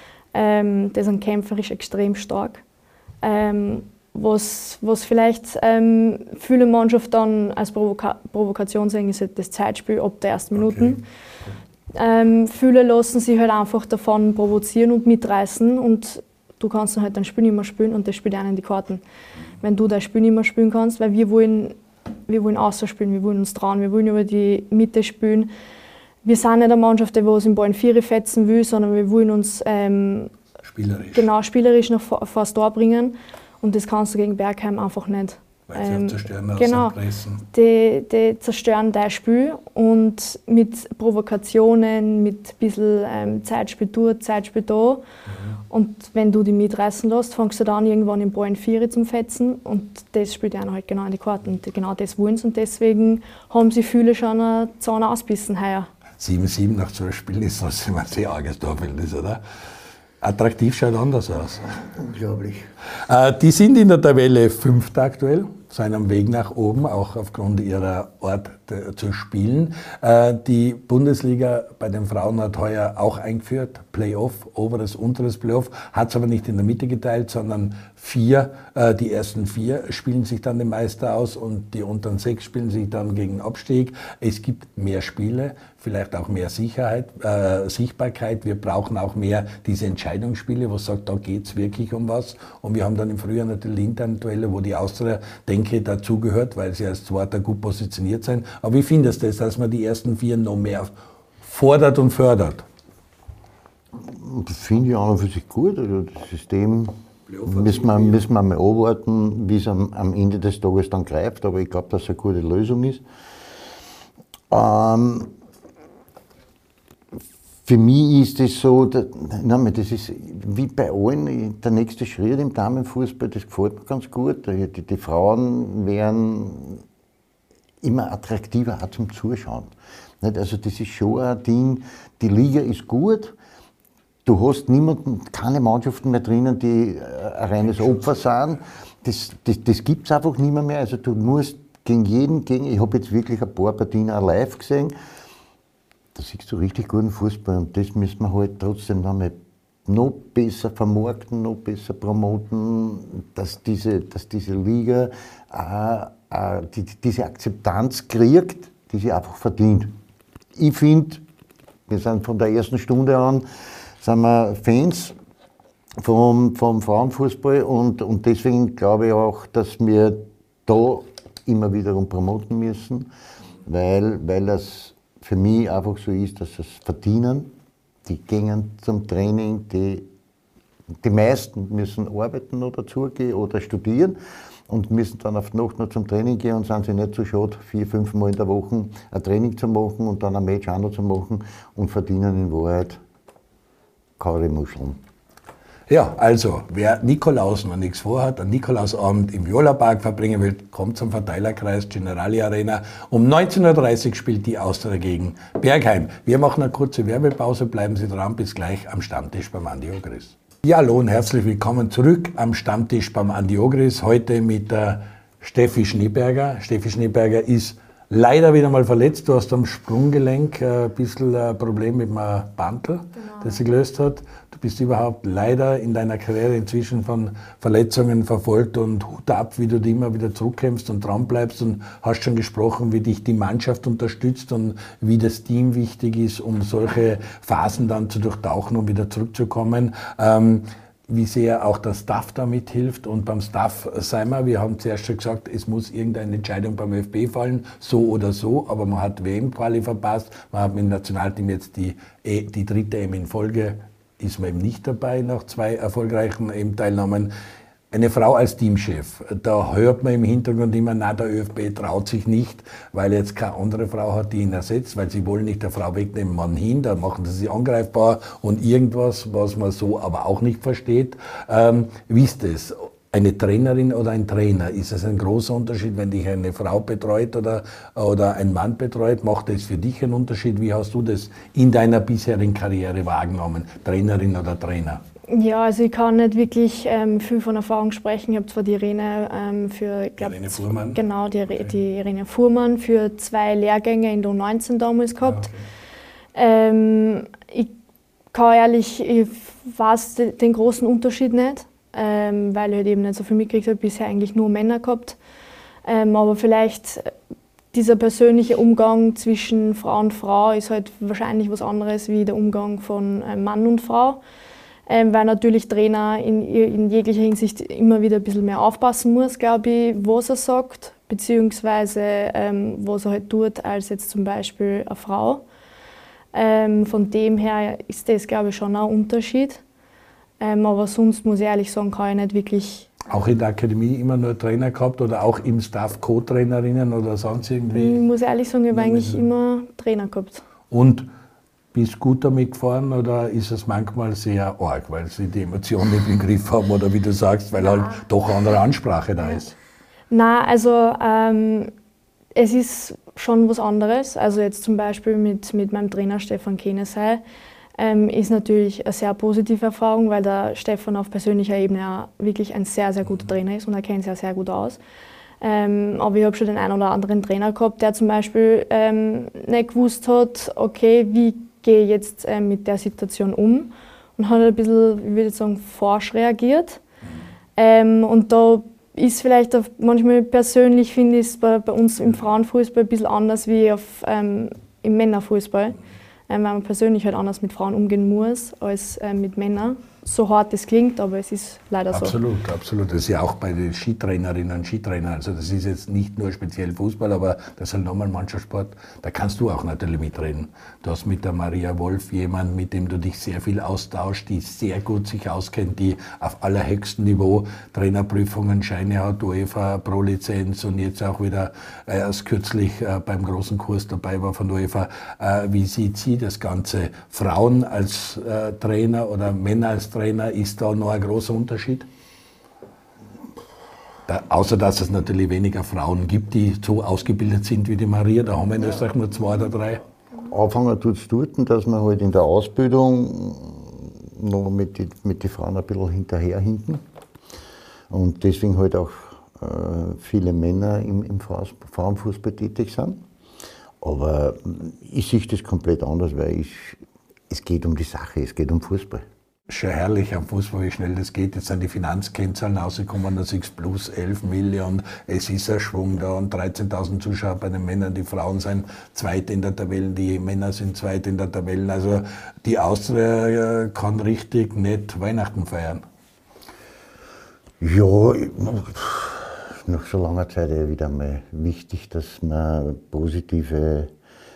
Ähm, die sind kämpferisch extrem stark. Ähm, was, was vielleicht ähm, viele Mannschaften dann als Provoka Provokation sehen, ist das Zeitspiel ab der ersten Minuten. Okay. Ähm, viele lassen sich halt einfach davon provozieren und mitreißen und du kannst dann halt dein Spiel nicht mehr spielen und das spielt einen in die Karten. Wenn du dein Spiel nicht mehr spielen kannst, weil wir wollen, wir wollen außer spielen, wir wollen uns trauen, wir wollen über die Mitte spielen. Wir sind nicht eine Mannschaft, die was im Ball in Viere fetzen will, sondern wir wollen uns ähm, spielerisch. Genau, spielerisch noch vor, vor das Tor bringen und das kannst du gegen Bergheim einfach nicht. Weil sie ähm, zerstören aus genau, die, die zerstören dein Spiel und mit Provokationen, mit ein bisschen ähm, Zeitspiel dort, Zeitspiel da. Mhm. Und wenn du die mitreißen lässt, fängst du dann irgendwann im Ball in Viere zum Fetzen und das spielt einer halt genau in die Karten. Und genau das wollen sie und deswegen haben sie viele schon eine Zahn ausbissen heuer. sieben sieben nach zwölf Spielen ist das ein sehr arges Torverhältnis, oder? Attraktiv schaut anders aus. Unglaublich. Äh, die sind in der Tabelle fünfter aktuell. sind am Weg nach oben, auch aufgrund ihrer Art de, zu spielen. Äh, die Bundesliga bei den Frauen hat heuer auch eingeführt, Playoff, oberes, unteres Playoff, hat es aber nicht in der Mitte geteilt, sondern vier, äh, die ersten vier spielen sich dann den Meister aus und die unteren sechs spielen sich dann gegen Abstieg. Es gibt mehr Spiele, vielleicht auch mehr Sicherheit, äh, Sichtbarkeit. Wir brauchen auch mehr diese Entscheidungsspiele, wo es sagt, da geht es wirklich um was. Und wir haben dann im Frühjahr natürlich interne Duelle, wo die Austria, denke ich, dazugehört, weil sie als Zweiter gut positioniert sind. Aber wie findest du es, dass man die ersten vier noch mehr fordert und fördert? Das finde ich auch noch für sich gut. Also das System müssen wir, müssen wir mal abwarten, wie es am, am Ende des Tages dann greift. Aber ich glaube, dass es eine gute Lösung ist. Ähm, Für mich ist es so, dass, nein, das ist wie bei allen der nächste Schritt im Damenfußball, das gefällt mir ganz gut. Die, die, die Frauen werden immer attraktiver auch zum Zuschauen. Nicht? Also das ist schon ein Ding, die Liga ist gut, du hast niemanden, keine Mannschaften mehr drinnen, die ein reines Opfer sind. Das, das, das gibt es einfach nicht mehr. Also du musst gegen jeden, gegen, ich habe jetzt wirklich ein paar Partien auch live gesehen, da siehst du richtig guten Fußball und das müssen wir halt trotzdem noch, mal noch besser vermarkten, noch besser promoten, dass diese, dass diese Liga auch, auch die, diese Akzeptanz kriegt, die sie einfach verdient. Ich finde, wir sind von der ersten Stunde an sind wir Fans vom, vom Frauenfußball und, und deswegen glaube ich auch, dass wir da immer wiederum promoten müssen, weil, weil das für mich einfach so ist, dass sie es verdienen. Die gehen zum Training, die, die meisten müssen arbeiten noch dazugehen oder studieren und müssen dann auf die Nacht noch zum Training gehen und sind sich nicht so schade, vier, fünf Mal in der Woche ein Training zu machen und dann ein Match auch noch zu machen und verdienen in Wahrheit Kaurimuscheln. Ja, also, wer Nikolaus noch nichts vorhat, einen Nikolausabend im Viola-Park verbringen will, kommt zum Verteilerkreis Generali Arena. Um neunzehn Uhr dreißig spielt die Austria gegen Bergheim. Wir machen eine kurze Werbepause, bleiben Sie dran, bis gleich am Stammtisch beim Andi Ogris. Ja, hallo und herzlich willkommen zurück am Stammtisch beim Andi Ogris. Heute mit der Steffi Schneeberger. Steffi Schneeberger ist leider wieder mal verletzt. Du hast am Sprunggelenk ein bisschen ein Problem mit einem Bandel, genau, das sie gelöst hat. Du bist überhaupt leider in deiner Karriere inzwischen von Verletzungen verfolgt und Hut ab, wie du dich immer wieder zurückkämpfst und dran bleibst und hast schon gesprochen, wie dich die Mannschaft unterstützt und wie das Team wichtig ist, um solche Phasen dann zu durchtauchen und wieder zurückzukommen. Ähm, wie sehr auch der Staff da mithilft. Und beim Staff sei wir, wir haben zuerst schon gesagt, es muss irgendeine Entscheidung beim ÖFB fallen, so oder so, aber man hat W M-Quali verpasst, man hat mit dem Nationalteam jetzt die, die dritte E M in Folge, ist man eben nicht dabei nach zwei erfolgreichen E M-Teilnahmen. Eine Frau als Teamchef, da hört man im Hintergrund immer, na, der ÖFB traut sich nicht, weil jetzt keine andere Frau hat, die ihn ersetzt, weil sie wollen nicht der Frau wegnehmen, Mann hin, da machen sie sie angreifbar und irgendwas, was man so aber auch nicht versteht. Ähm, wie ist das? Eine Trainerin oder ein Trainer? Ist es ein großer Unterschied, wenn dich eine Frau betreut oder, oder ein Mann betreut? Macht das für dich einen Unterschied? Wie hast du das in deiner bisherigen Karriere wahrgenommen, Trainerin oder Trainer? Ja, also ich kann nicht wirklich ähm, viel von Erfahrung sprechen. Ich habe zwar die Irene ähm, für, ich glaub, Irene Fuhrmann. Genau, die, die Irene Fuhrmann für zwei Lehrgänge in der U neunzehn damals gehabt. Ah, okay. ähm, ich kann ehrlich, ich weiß den großen Unterschied nicht, ähm, weil ich halt eben nicht so viel mitgekriegt habe, bisher eigentlich nur Männer gehabt. Ähm, aber vielleicht dieser persönliche Umgang zwischen Frau und Frau ist halt wahrscheinlich was anderes wie der Umgang von äh, Mann und Frau. Ähm, weil natürlich Trainer in, in jeglicher Hinsicht immer wieder ein bisschen mehr aufpassen muss, glaube ich, was er sagt, beziehungsweise ähm, was er halt tut, als jetzt zum Beispiel eine Frau. Ähm, von dem her ist das, glaube ich, schon ein Unterschied. Ähm, aber sonst muss ich ehrlich sagen, kann ich nicht wirklich... Auch in der Akademie immer nur Trainer gehabt oder auch im Staff Co-Trainerinnen oder sonst irgendwie? Ich muss ehrlich sagen, ich habe eigentlich immer Trainer gehabt. Und bist du gut damit gefahren oder ist es manchmal sehr arg, weil sie die Emotionen nicht im Griff haben oder wie du sagst, weil halt doch eine andere Ansprache da ist? Nein, also ähm, es ist schon was anderes. Also jetzt zum Beispiel mit, mit meinem Trainer Stefan Kenesey ähm, ist natürlich eine sehr positive Erfahrung, weil der Stefan auf persönlicher Ebene auch wirklich ein sehr, sehr guter Trainer ist und er kennt sich ja sehr gut aus. Ähm, aber ich habe schon den einen oder anderen Trainer gehabt, der zum Beispiel ähm, nicht gewusst hat, okay, wie gehe ich jetzt ähm, mit der Situation um, und hat ein bisschen, ich würde sagen, forsch reagiert. Ähm, und da ist vielleicht auf, manchmal persönlich, finde ich es bei, bei uns im Frauenfußball ein bisschen anders wie auf, ähm, im Männerfußball, ähm, weil man persönlich halt anders mit Frauen umgehen muss als ähm, mit Männern. So hart es klingt, aber es ist leider so. Absolut, absolut. Das ist ja auch bei den Skitrainerinnen und Skitrainern. Also das ist jetzt nicht nur speziell Fußball, aber das ist halt nochmal Mannschaftssport. Da kannst du auch natürlich mitreden. Du hast mit der Maria Wolf jemanden, mit dem du dich sehr viel austauschst, die sehr gut sich auskennt, die auf allerhöchstem Niveau Trainerprüfungen, Scheine hat, UEFA Pro-Lizenz und jetzt auch wieder äh, erst kürzlich äh, beim großen Kurs dabei war von UEFA. Äh, wie sieht sie das Ganze? Frauen als äh, Trainer oder Männer als Trainer, ist da noch ein großer Unterschied? Da, außer dass es natürlich weniger Frauen gibt, die so ausgebildet sind wie die Maria. Da haben wir in Österreich nur zwei oder drei. Anfangen tut es dort, dass man halt in der Ausbildung noch mit den mit die Frauen ein bisschen hinterherhinken. Und deswegen halt auch äh, viele Männer im, im Frauenfußball tätig sind. Aber ich sehe das komplett anders, weil ich, es geht um die Sache, es geht um Fußball. Schon herrlich am Fußball, wie schnell das geht. Jetzt sind die Finanzkennzahlen rausgekommen, das ist plus elf Millionen. Es ist ein Schwung da und dreizehntausend Zuschauer bei den Männern. Die Frauen sind zweit in der Tabelle, die Männer sind zweit in der Tabelle. Also die Austria kann richtig nett Weihnachten feiern. Ja, nach so langer Zeit wieder mal wichtig, dass wir positive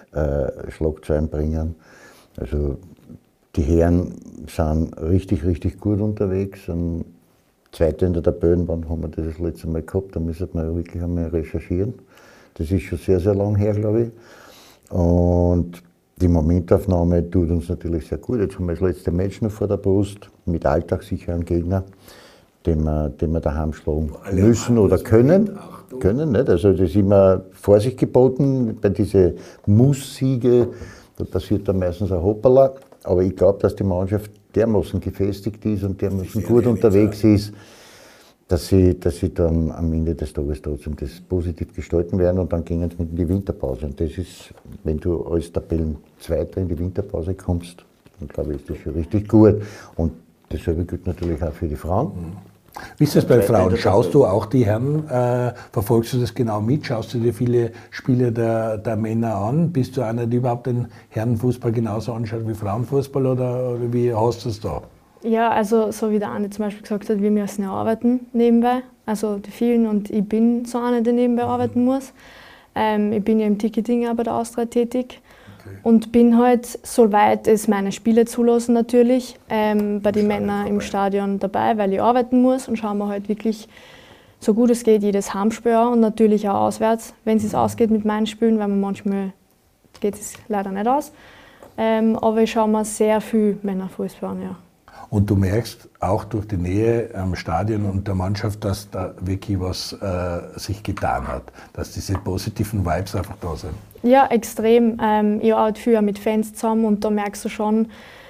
äh, Schlagzeilen bringen. Also die Herren sind richtig, richtig gut unterwegs. Sind Zweite in der Tabelle, wann haben wir das das letzte Mal gehabt? Da müssen wir wirklich einmal recherchieren. Das ist schon sehr, sehr lang her, glaube ich. Und die Momentaufnahme tut uns natürlich sehr gut. Jetzt haben wir das letzte Match noch vor der Brust mit alltagssicheren Gegnern, den wir, den wir daheim schlagen müssen oder können. können nicht? Also das ist immer Vorsicht geboten bei diesen Muss-Siege. Da passiert dann meistens ein Hoppala. Aber ich glaube, dass die Mannschaft dermaßen gefestigt ist und dermaßen gut unterwegs ist, dass sie, dass sie dann am Ende des Tages trotzdem das positiv gestalten werden und dann gehen sie mit in die Winterpause. Und das ist, wenn du als Tabellenzweiter in die Winterpause kommst, dann glaube ich, ist das schon richtig gut. Und dasselbe gilt natürlich auch für die Frauen. Mhm. Wie ist das bei Frauen? Schaust du auch die Herren, äh, verfolgst du das genau mit? Schaust du dir viele Spiele der, der Männer an? Bist du einer, der überhaupt den Herrenfußball genauso anschaut wie Frauenfußball oder, oder wie hast du es da? Ja, also so wie der Andi zum Beispiel gesagt hat, wir müssen ja arbeiten nebenbei. Also die vielen und ich bin so eine, die nebenbei arbeiten muss. Ähm, ich bin ja im Ticketing auch bei der Austria tätig. Okay. Und bin halt, soweit es meine Spiele zulassen natürlich, ähm, bei den Männern im Stadion dabei, weil ich arbeiten muss und schauen wir halt wirklich, so gut es geht, jedes Heimspiel an und natürlich auch auswärts, wenn es ausgeht mit meinen Spielen, weil man manchmal geht es leider nicht aus. Ähm, aber ich schaue mir sehr viel Männerfußball an, ja. Und du merkst auch durch die Nähe am Stadion und der Mannschaft, dass da wirklich was äh, sich getan hat, dass diese positiven Vibes einfach da sind. Ja, extrem. Ähm, ich arbeite viel mit Fans zusammen und da merkst du schon,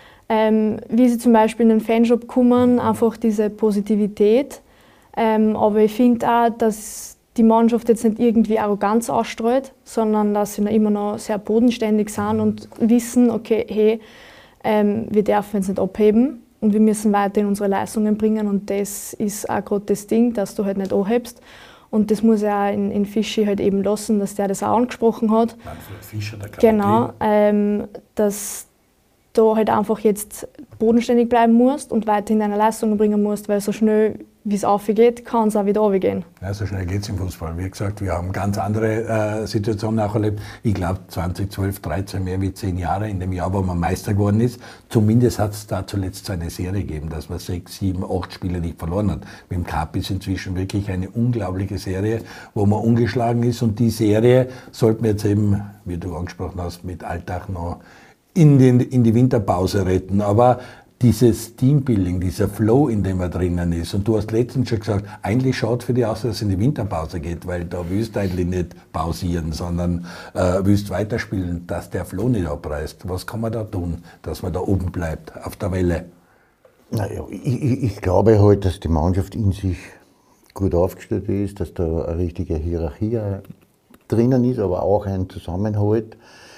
ähm, wie sie zum Beispiel in den Fanshop kommen, einfach diese Positivität. Ähm, aber ich finde auch, dass die Mannschaft jetzt nicht irgendwie Arroganz ausstrahlt, sondern dass sie noch immer noch sehr bodenständig sind und wissen, okay, hey, ähm, wir dürfen jetzt nicht abheben. Und wir müssen weiterhin unsere Leistungen bringen und das ist auch gerade das Ding, dass du halt nicht anhebst. Und das muss ja auch in, in Fischi halt eben lassen, dass der das auch angesprochen hat. Manfred Fischer, der Kapitän. Genau, ähm, dass du halt einfach jetzt bodenständig bleiben musst und weiterhin deine Leistungen bringen musst, weil so schnell wie es aufgeht, kann es auch wieder runtergehen. Ja, so schnell geht es im Fußball. Wie gesagt, wir haben ganz andere äh, Situationen auch erlebt. Ich glaube zwanzig zwölf, dreizehn, mehr wie zehn Jahre, in dem Jahr, wo man Meister geworden ist. Zumindest hat es da zuletzt so eine Serie gegeben, dass man sechs, sieben, acht Spiele nicht verloren hat. Mit dem Cup ist inzwischen wirklich eine unglaubliche Serie, wo man ungeschlagen ist. Und die Serie sollten wir jetzt eben, wie du angesprochen hast, mit Alltag noch in, den, in die Winterpause retten. Aber dieses Teambuilding, dieser Flow, in dem er drinnen ist. Und du hast letztens schon gesagt, eigentlich schaut für dich aus, dass es in die Winterpause geht, weil da willst du eigentlich nicht pausieren, sondern äh, willst weiterspielen, dass der Flow nicht abreißt. Was kann man da tun, dass man da oben bleibt, auf der Welle? Naja, ich, ich glaube halt, dass die Mannschaft in sich gut aufgestellt ist, dass da eine richtige Hierarchie drinnen ist, aber auch ein Zusammenhalt.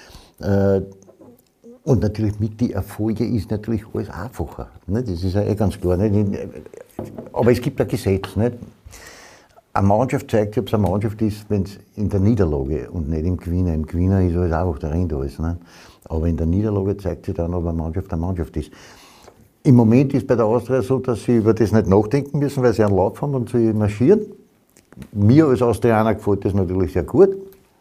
Und natürlich mit den Erfolgen ist natürlich alles einfacher. Nicht? Das ist ja eh ganz klar. Nicht? Aber es gibt ein Gesetz. Nicht? Eine Mannschaft zeigt, ob es eine Mannschaft ist, wenn es in der Niederlage und nicht im Gewinner. Im Gewinner ist alles einfach, da rennt alles. Nicht? Aber in der Niederlage zeigt sich dann, ob eine Mannschaft eine Mannschaft ist. Im Moment ist bei der Austria so, dass sie über das nicht nachdenken müssen, weil sie einen Lauf haben und sie marschieren. Mir als Austrianer gefällt das natürlich sehr gut.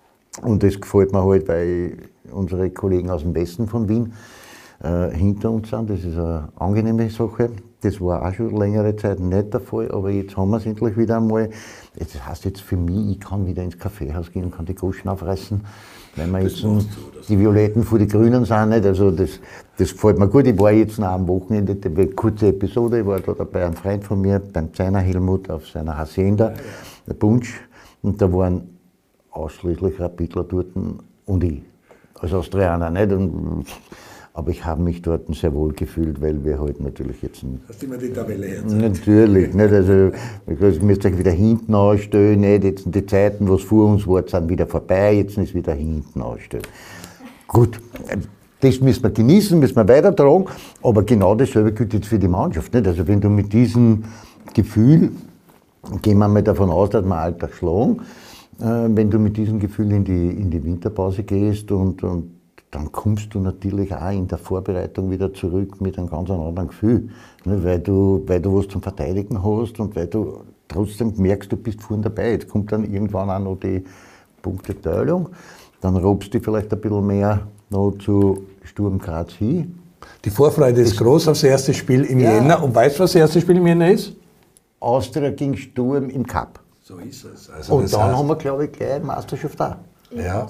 Und das gefällt mir halt, weil unsere Kollegen aus dem Westen von Wien äh, hinter uns sind. Das ist eine angenehme Sache. Das war auch schon längere Zeit nicht der Fall, aber jetzt haben wir es endlich wieder einmal. Das heißt jetzt für mich, ich kann wieder ins Kaffeehaus gehen und kann die Goschen aufreißen, weil wir jetzt du, die Violetten vor die Grünen sind. Nicht? Also das, das gefällt mir gut. Ich war jetzt noch am Wochenende, eine kurze Episode, ich war da bei einem Freund von mir, beim Zeiner Helmut, auf seiner Hacienda, der Bunsch, und da waren ausschließlich Rapidler dort und ich, als Austrianer. Nicht? Und, aber ich habe mich dort sehr wohl gefühlt, weil wir halt natürlich jetzt... Hast du immer die Tabelle jetzt? Natürlich. Nicht? Also, ihr müsst euch wieder hinten ausstellen. Nicht? Jetzt die Zeiten, was vor uns war, sind wieder vorbei. Jetzt ist wieder hinten ausstellen. Gut, das müssen wir genießen, müssen wir weitertragen. Aber genau dasselbe gilt jetzt für die Mannschaft. Nicht? Also wenn du mit diesem Gefühl, gehen wir mal davon aus, dass wir Alltag schlagen, wenn du mit diesem Gefühl in die, in die Winterpause gehst und, und dann kommst du natürlich auch in der Vorbereitung wieder zurück mit einem ganz anderen Gefühl. Ne, weil du, weil du was zum Verteidigen hast und weil du trotzdem merkst, du bist vorne dabei. Jetzt kommt dann irgendwann auch noch die Punkteteilung. Dann robst du vielleicht ein bisschen mehr noch zu Sturm Graz hin. Die Vorfreude ist groß aufs erste Spiel im Ja. Jänner. Und weißt du, was das erste Spiel im Jänner ist? Austria gegen Sturm im Cup. So ist es. Also Und das dann heißt, haben wir, glaube ich, gleich Meisterschaft da. ja.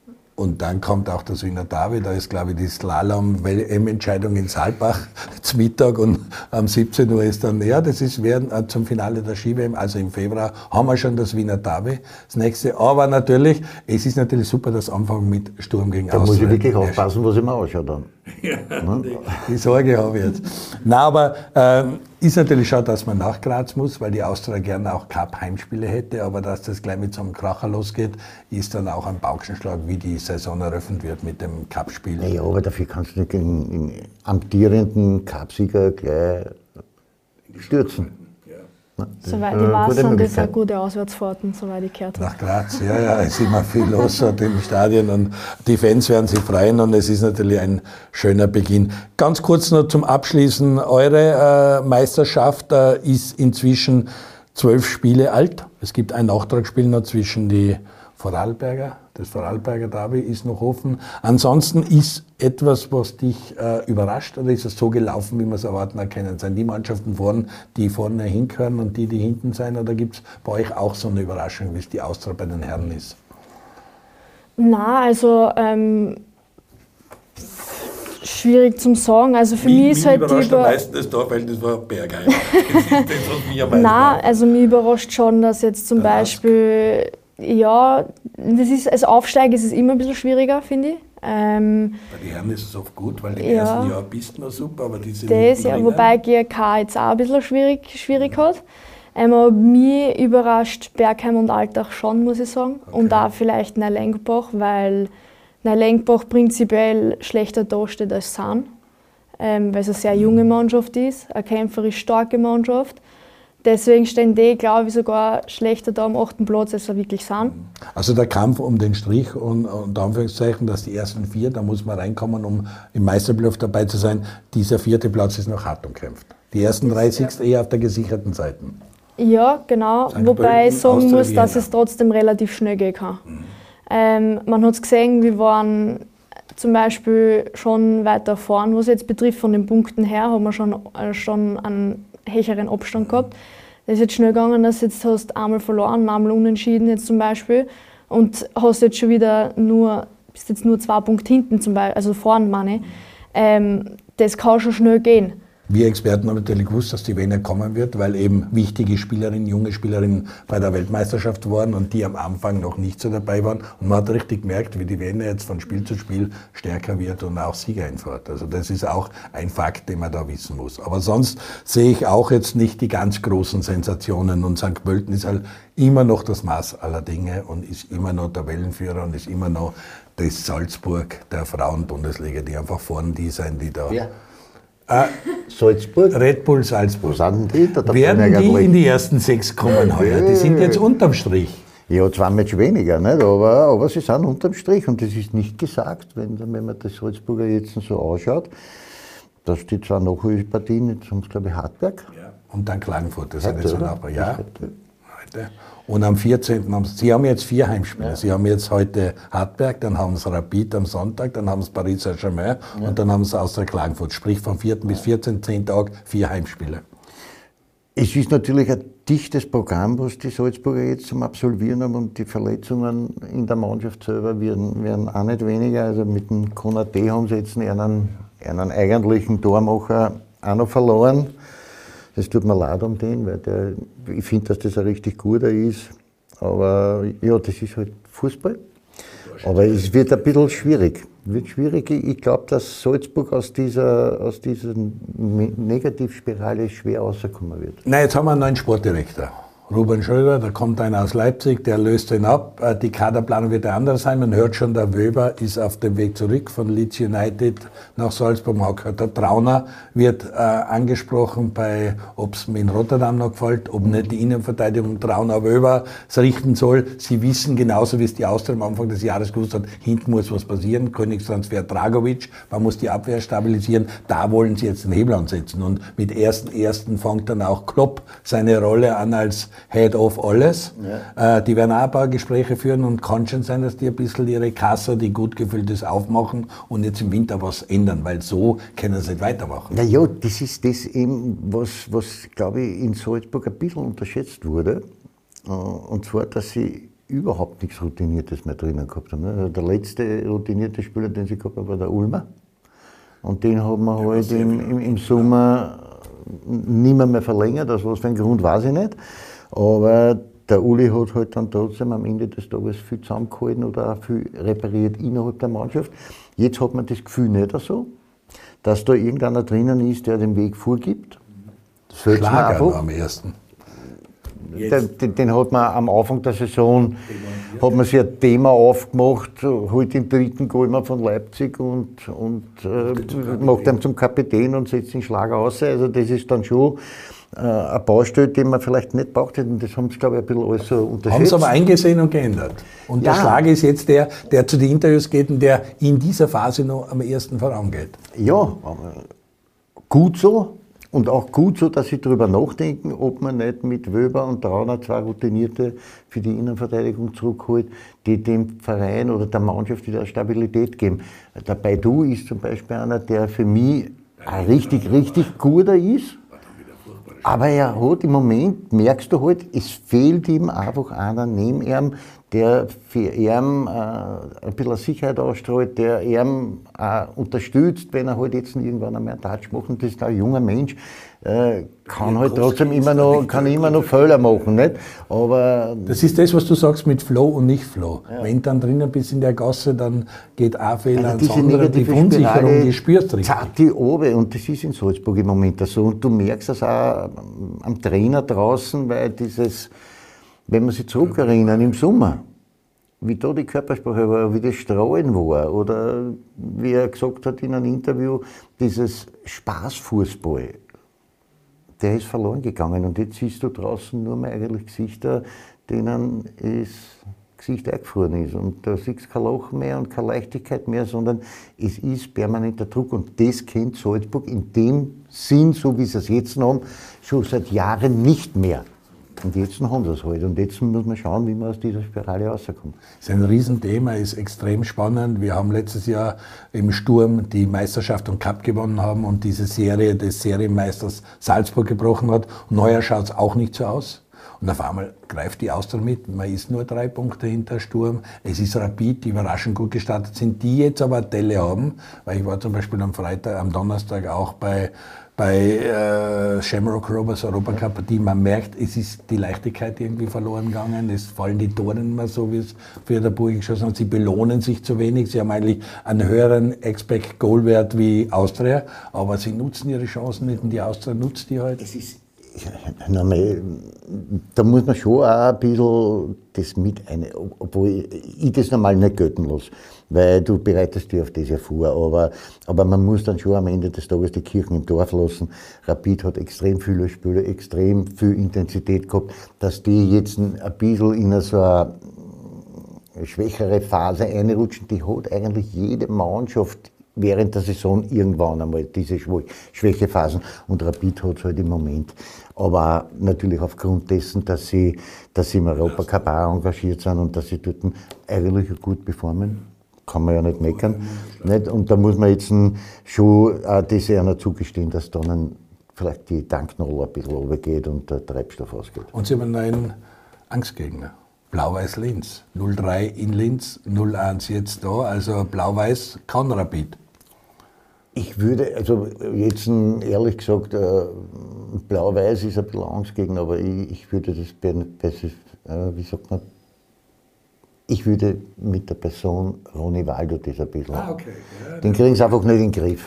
Und dann kommt auch das Wiener Derby, da ist, glaube ich, die Slalom-W M-Entscheidung in Saalbach zum Mittag und um siebzehn Uhr ist dann, ja, das ist während, äh, zum Finale der Ski-W M, also im Februar, haben wir schon das Wiener Derby, das nächste. Aber natürlich, es ist natürlich super, das Anfangen mit Sturm gegen Da Austria. muss ich wirklich aufpassen, was ich mir anschaue dann. Ja, die, die Sorge habe ich jetzt. Nein, aber ähm, ist natürlich schon, dass man nach Graz muss, weil die Austria gerne auch Cup-Heimspiele hätte, aber dass das gleich mit so einem Kracher losgeht, ist dann auch ein Paukenschlag, wie die Saison eröffnet wird mit dem Cup-Spiel. Naja, aber dafür kannst du nicht den, den amtierenden Cupsieger gleich stürzen. Soweit ich weiß, sind das auch gute Auswärtsfahrten, soweit ich gehört habe. Nach Graz, ja, ja, es ist immer viel los dort im Stadion und die Fans werden sich freuen und es ist natürlich ein schöner Beginn. Ganz kurz noch zum Abschließen, eure äh, Meisterschaft äh, ist inzwischen zwölf Spiele alt. Es gibt ein Nachtragsspiel noch zwischen die Vorarlberger, das Vorarlberger Derby ist noch offen. Ansonsten ist etwas, was dich äh, überrascht, oder ist es so gelaufen, wie man es erwarten erkennen? Sind die Mannschaften vorne, die vorne hinkönnen und die, die hinten sind, oder gibt es bei euch auch so eine Überraschung, wie es die Austria bei den Herren ist? Na, also ähm, schwierig zum sagen. Also für mich ist halt die überrascht am Über meisten das Tor, weil das war Bergheim. Das ist das, was mich am meisten Nein, überrascht. also mich überrascht schon, dass jetzt zum Der Beispiel, ja, das ist, als Aufsteiger ist es immer ein bisschen schwieriger, finde ich. Ähm, Bei den Herren ist es oft gut, weil im Ja. ersten Jahr bist du noch super, aber diese das, ja, wobei G R K jetzt auch ein bisschen schwierig, schwierig hat. Ähm, aber mich überrascht Bergheim und Altach schon, muss ich sagen. Und auch vielleicht Neulenkbach, weil Neulenkbach prinzipiell schlechter dasteht als San, ähm, weil es eine sehr junge Mannschaft ist, eine kämpferisch starke Mannschaft. Deswegen stehen die, glaube ich, sogar schlechter da am achten Platz, als sie wirklich sind. Also der Kampf um den Strich und unter Anführungszeichen, dass die ersten vier, da muss man reinkommen, um im Meisterplayoff dabei zu sein, dieser vierte Platz ist noch hart umkämpft. Die ersten drei siehst eher auf der gesicherten Seite. Ja, genau. Sankt Wobei Pölten, ich sagen Austria muss, dass Vienna. es trotzdem relativ schnell gehen kann. Mhm. Ähm, man hat es gesehen, wir waren zum Beispiel schon weiter vorn, was jetzt betrifft, von den Punkten her, haben wir schon, äh, schon einen höheren Abstand gehabt. Das ist jetzt schnell gegangen, dass du jetzt hast einmal verloren, einmal unentschieden jetzt zum Beispiel und hast jetzt schon wieder nur, bist jetzt nur zwei Punkte hinten zum Beispiel, also vorn meine ich. Ähm, das kann schon schnell gehen. Wir Experten haben natürlich gewusst, dass die Wiener kommen wird, weil eben wichtige Spielerinnen, junge Spielerinnen bei der Weltmeisterschaft waren und die am Anfang noch nicht so dabei waren. Und man hat richtig gemerkt, wie die Wiener jetzt von Spiel zu Spiel stärker wird und auch Siege einfährt. Also das ist auch ein Fakt, den man da wissen muss. Aber sonst sehe ich auch jetzt nicht die ganz großen Sensationen und Sankt Pölten ist halt immer noch das Maß aller Dinge und ist immer noch der Wellenführer und ist immer noch das Salzburg der Frauenbundesliga, die einfach vorne die sein, die da... Ja. Äh, Salzburg? Red Bull Salzburg. Wo sind die? Da Werden die in die ersten sechs kommen heuer? Die sind jetzt unterm Strich. Ja, zwei Match weniger, nicht? Aber, aber sie sind unterm Strich und das ist nicht gesagt, wenn, wenn man das Salzburger jetzt so anschaut, dass die zwei Nachholpartien, jetzt haben sie glaube ich Hartberg. Ja. Und dann Klagenfurt, das Heute, ist jetzt oder? noch ein Jahr. Heute. Und am vierzehnten haben sie, sie haben jetzt vier Heimspiele. Ja. Sie haben jetzt heute Hartberg, dann haben sie Rapid am Sonntag, dann haben sie Paris Saint-Germain ja. und dann haben sie Austria Klagenfurt. Sprich vom vierten bis vierzehnten, zehn Tage, vier Heimspiele. Es ist natürlich ein dichtes Programm, was die Salzburger jetzt zum Absolvieren haben und die Verletzungen in der Mannschaft selber werden, werden auch nicht weniger. Also mit dem Konaté haben sie jetzt einen, einen eigentlichen Tormacher auch noch verloren. Das tut mir leid um den, weil der, ich finde, dass das ein richtig guter ist. Aber ja, das ist halt Fußball. Aber es wird ein bisschen schwierig. Wird schwierig. Ich glaube, dass Salzburg aus dieser, aus dieser Negativspirale schwer rauskommen wird. Na, jetzt haben wir einen neuen Sportdirektor. Ruben Schröder, da kommt einer aus Leipzig, der löst ihn ab. Die Kaderplanung wird eine andere sein. Man hört schon, der Wöber ist auf dem Weg zurück von Leeds United nach Salzburg. Man hat gehört, der Trauner wird äh, angesprochen, bei, ob es mir in Rotterdam noch gefällt, ob nicht die Innenverteidigung Trauner-Wöber es richten soll. Sie wissen genauso, wie es die Austria am Anfang des Jahres gewusst hat, hinten muss was passieren. Königstransfer Dragovic, man muss die Abwehr stabilisieren. Da wollen sie jetzt den Hebel ansetzen. Und mit ersten ersten fängt dann auch Klopp seine Rolle an als Head of alles. Ja. Äh, die werden auch ein paar Gespräche führen und kann schon sein, dass die ein bisschen ihre Kasse, die gut gefüllt ist, aufmachen und jetzt im Winter was ändern, weil so können sie nicht weitermachen. Na ja, das ist das eben, was, was glaube ich, in Salzburg ein bisschen unterschätzt wurde. Und zwar, dass sie überhaupt nichts Routiniertes mehr drinnen gehabt haben. Also der letzte routinierte Spieler, den sie gehabt haben, war der Ulmer. Und den haben wir ja, halt im, im, im Sommer nicht mehr, mehr verlängert. Aus was für einem Grund, weiß ich nicht. Aber der Uli hat halt dann trotzdem am Ende des Tages viel zusammengehalten oder auch viel repariert innerhalb der Mannschaft. Jetzt hat man das Gefühl nicht so, dass da irgendeiner drinnen ist, der den Weg vorgibt. Das Schlager am ersten. Den, den, den hat man am Anfang der Saison, hat man sich ein Thema aufgemacht, holt den dritten Goalmann von Leipzig und, und äh, macht ihn zum Kapitän und setzt den Schlager aus. Also das ist dann schon äh, ein Baustell, den man vielleicht nicht braucht hätte. Und das haben sie, glaube ich, ein bisschen alles so unterschätzt. Haben sie aber eingesehen und geändert. Und ja. Der Schlager ist jetzt der, der zu den Interviews geht und der in dieser Phase noch am ersten vorangeht. Ja, aber gut so. Und auch gut so, dass sie darüber nachdenken, ob man nicht mit Wöber und Trauner zwei Routinierte für die Innenverteidigung zurückholt, die dem Verein oder der Mannschaft wieder Stabilität geben. Der Baidu ist zum Beispiel einer, der für mich ein richtig, richtig guter ist. Aber er hat im Moment, merkst du halt, es fehlt ihm einfach einer neben ihm, der für ihn äh, ein bisschen Sicherheit ausstrahlt, der ihn äh, unterstützt, wenn er halt jetzt irgendwann einmal einen Touch macht. Und das ist ein junger Mensch, äh, kann halt trotzdem immer noch, kann immer noch Fehler machen. Nicht? Aber das ist das, was du sagst mit Flow und nicht Flow. Ja. Wenn du dann drinnen bist in der Gasse, dann geht ein Fehler ans also andere, die Verunsicherung, die spürst du richtig. Zart die oben, und das ist in Salzburg im Moment so. Und du merkst das auch am Trainer draußen, weil dieses, wenn man sich zurückerinnern, im Sommer, wie da die Körpersprache war, wie das Strahlen war, oder wie er gesagt hat in einem Interview, dieses Spaßfußball, der ist verloren gegangen. Und jetzt siehst du draußen nur mehr eigentlich Gesichter, denen das Gesicht eingefroren ist. Und da siehst du kein Loch mehr und keine Leichtigkeit mehr, sondern es ist permanenter Druck. Und das kennt Salzburg in dem Sinn, so wie sie es jetzt haben, schon seit Jahren nicht mehr. Und jetzt haben sie es halt. Und jetzt muss man schauen, wie man aus dieser Spirale rauskommt. Das ist ein Riesenthema, ist extrem spannend. Wir haben letztes Jahr im Sturm die Meisterschaft und Cup gewonnen haben und diese Serie des Serienmeisters Salzburg gebrochen hat. Und heuer schaut es auch nicht so aus. Und auf einmal greift die Austria mit. Man ist nur drei Punkte hinter Sturm. Es ist Rapid, die überraschend gut gestartet sind, die jetzt aber eine Delle haben. Weil ich war zum Beispiel am Freitag, am Donnerstag auch bei bei äh, Shamrock Rovers Europacup-Partie, man merkt, es ist die Leichtigkeit irgendwie verloren gegangen, es fallen die Tore nicht mehr so, wie es für der Burg geschossen hat, sie belohnen sich zu wenig, sie haben eigentlich einen höheren Expect-Goal-Wert wie Austria, aber sie nutzen ihre Chancen nicht und die Austria nutzt die halt. Es ist, da muss man schon auch ein bisschen das mit ein, obwohl ich, ich das normal nicht gelten lasse, weil du bereitest dich auf das ja vor, aber, aber man muss dann schon am Ende des Tages die Kirchen im Dorf lassen. Rapid hat extrem viele Spieler, extrem viel Intensität gehabt, dass die jetzt ein bisschen in so eine schwächere Phase einrutschen, die hat eigentlich jede Mannschaft während der Saison irgendwann einmal diese Schwächephasen und Rapid hat es halt im Moment. Aber natürlich aufgrund dessen, dass sie, dass sie im Europacup auch engagiert sind und dass sie dort eigentlich gut performen, kann man ja nicht meckern. Nicht? Und da muss man jetzt schon auch das einer zugestehen, dass dann vielleicht die Tanknadel ein bisschen runtergeht und der Treibstoff ausgeht. Und sie haben einen neuen Angstgegner. Blau-Weiß Linz. null drei in Linz, null eins jetzt da. Also Blau-Weiß kann Rapid. Ich würde, also jetzt ehrlich gesagt, Blau-Weiß ist ein bisschen Angstgegner, aber ich, ich würde das, wie sagt man, ich würde mit der Person Ronny Waldo das ein bisschen, ah, okay. Ja, den kriegen sie einfach nicht in den Griff.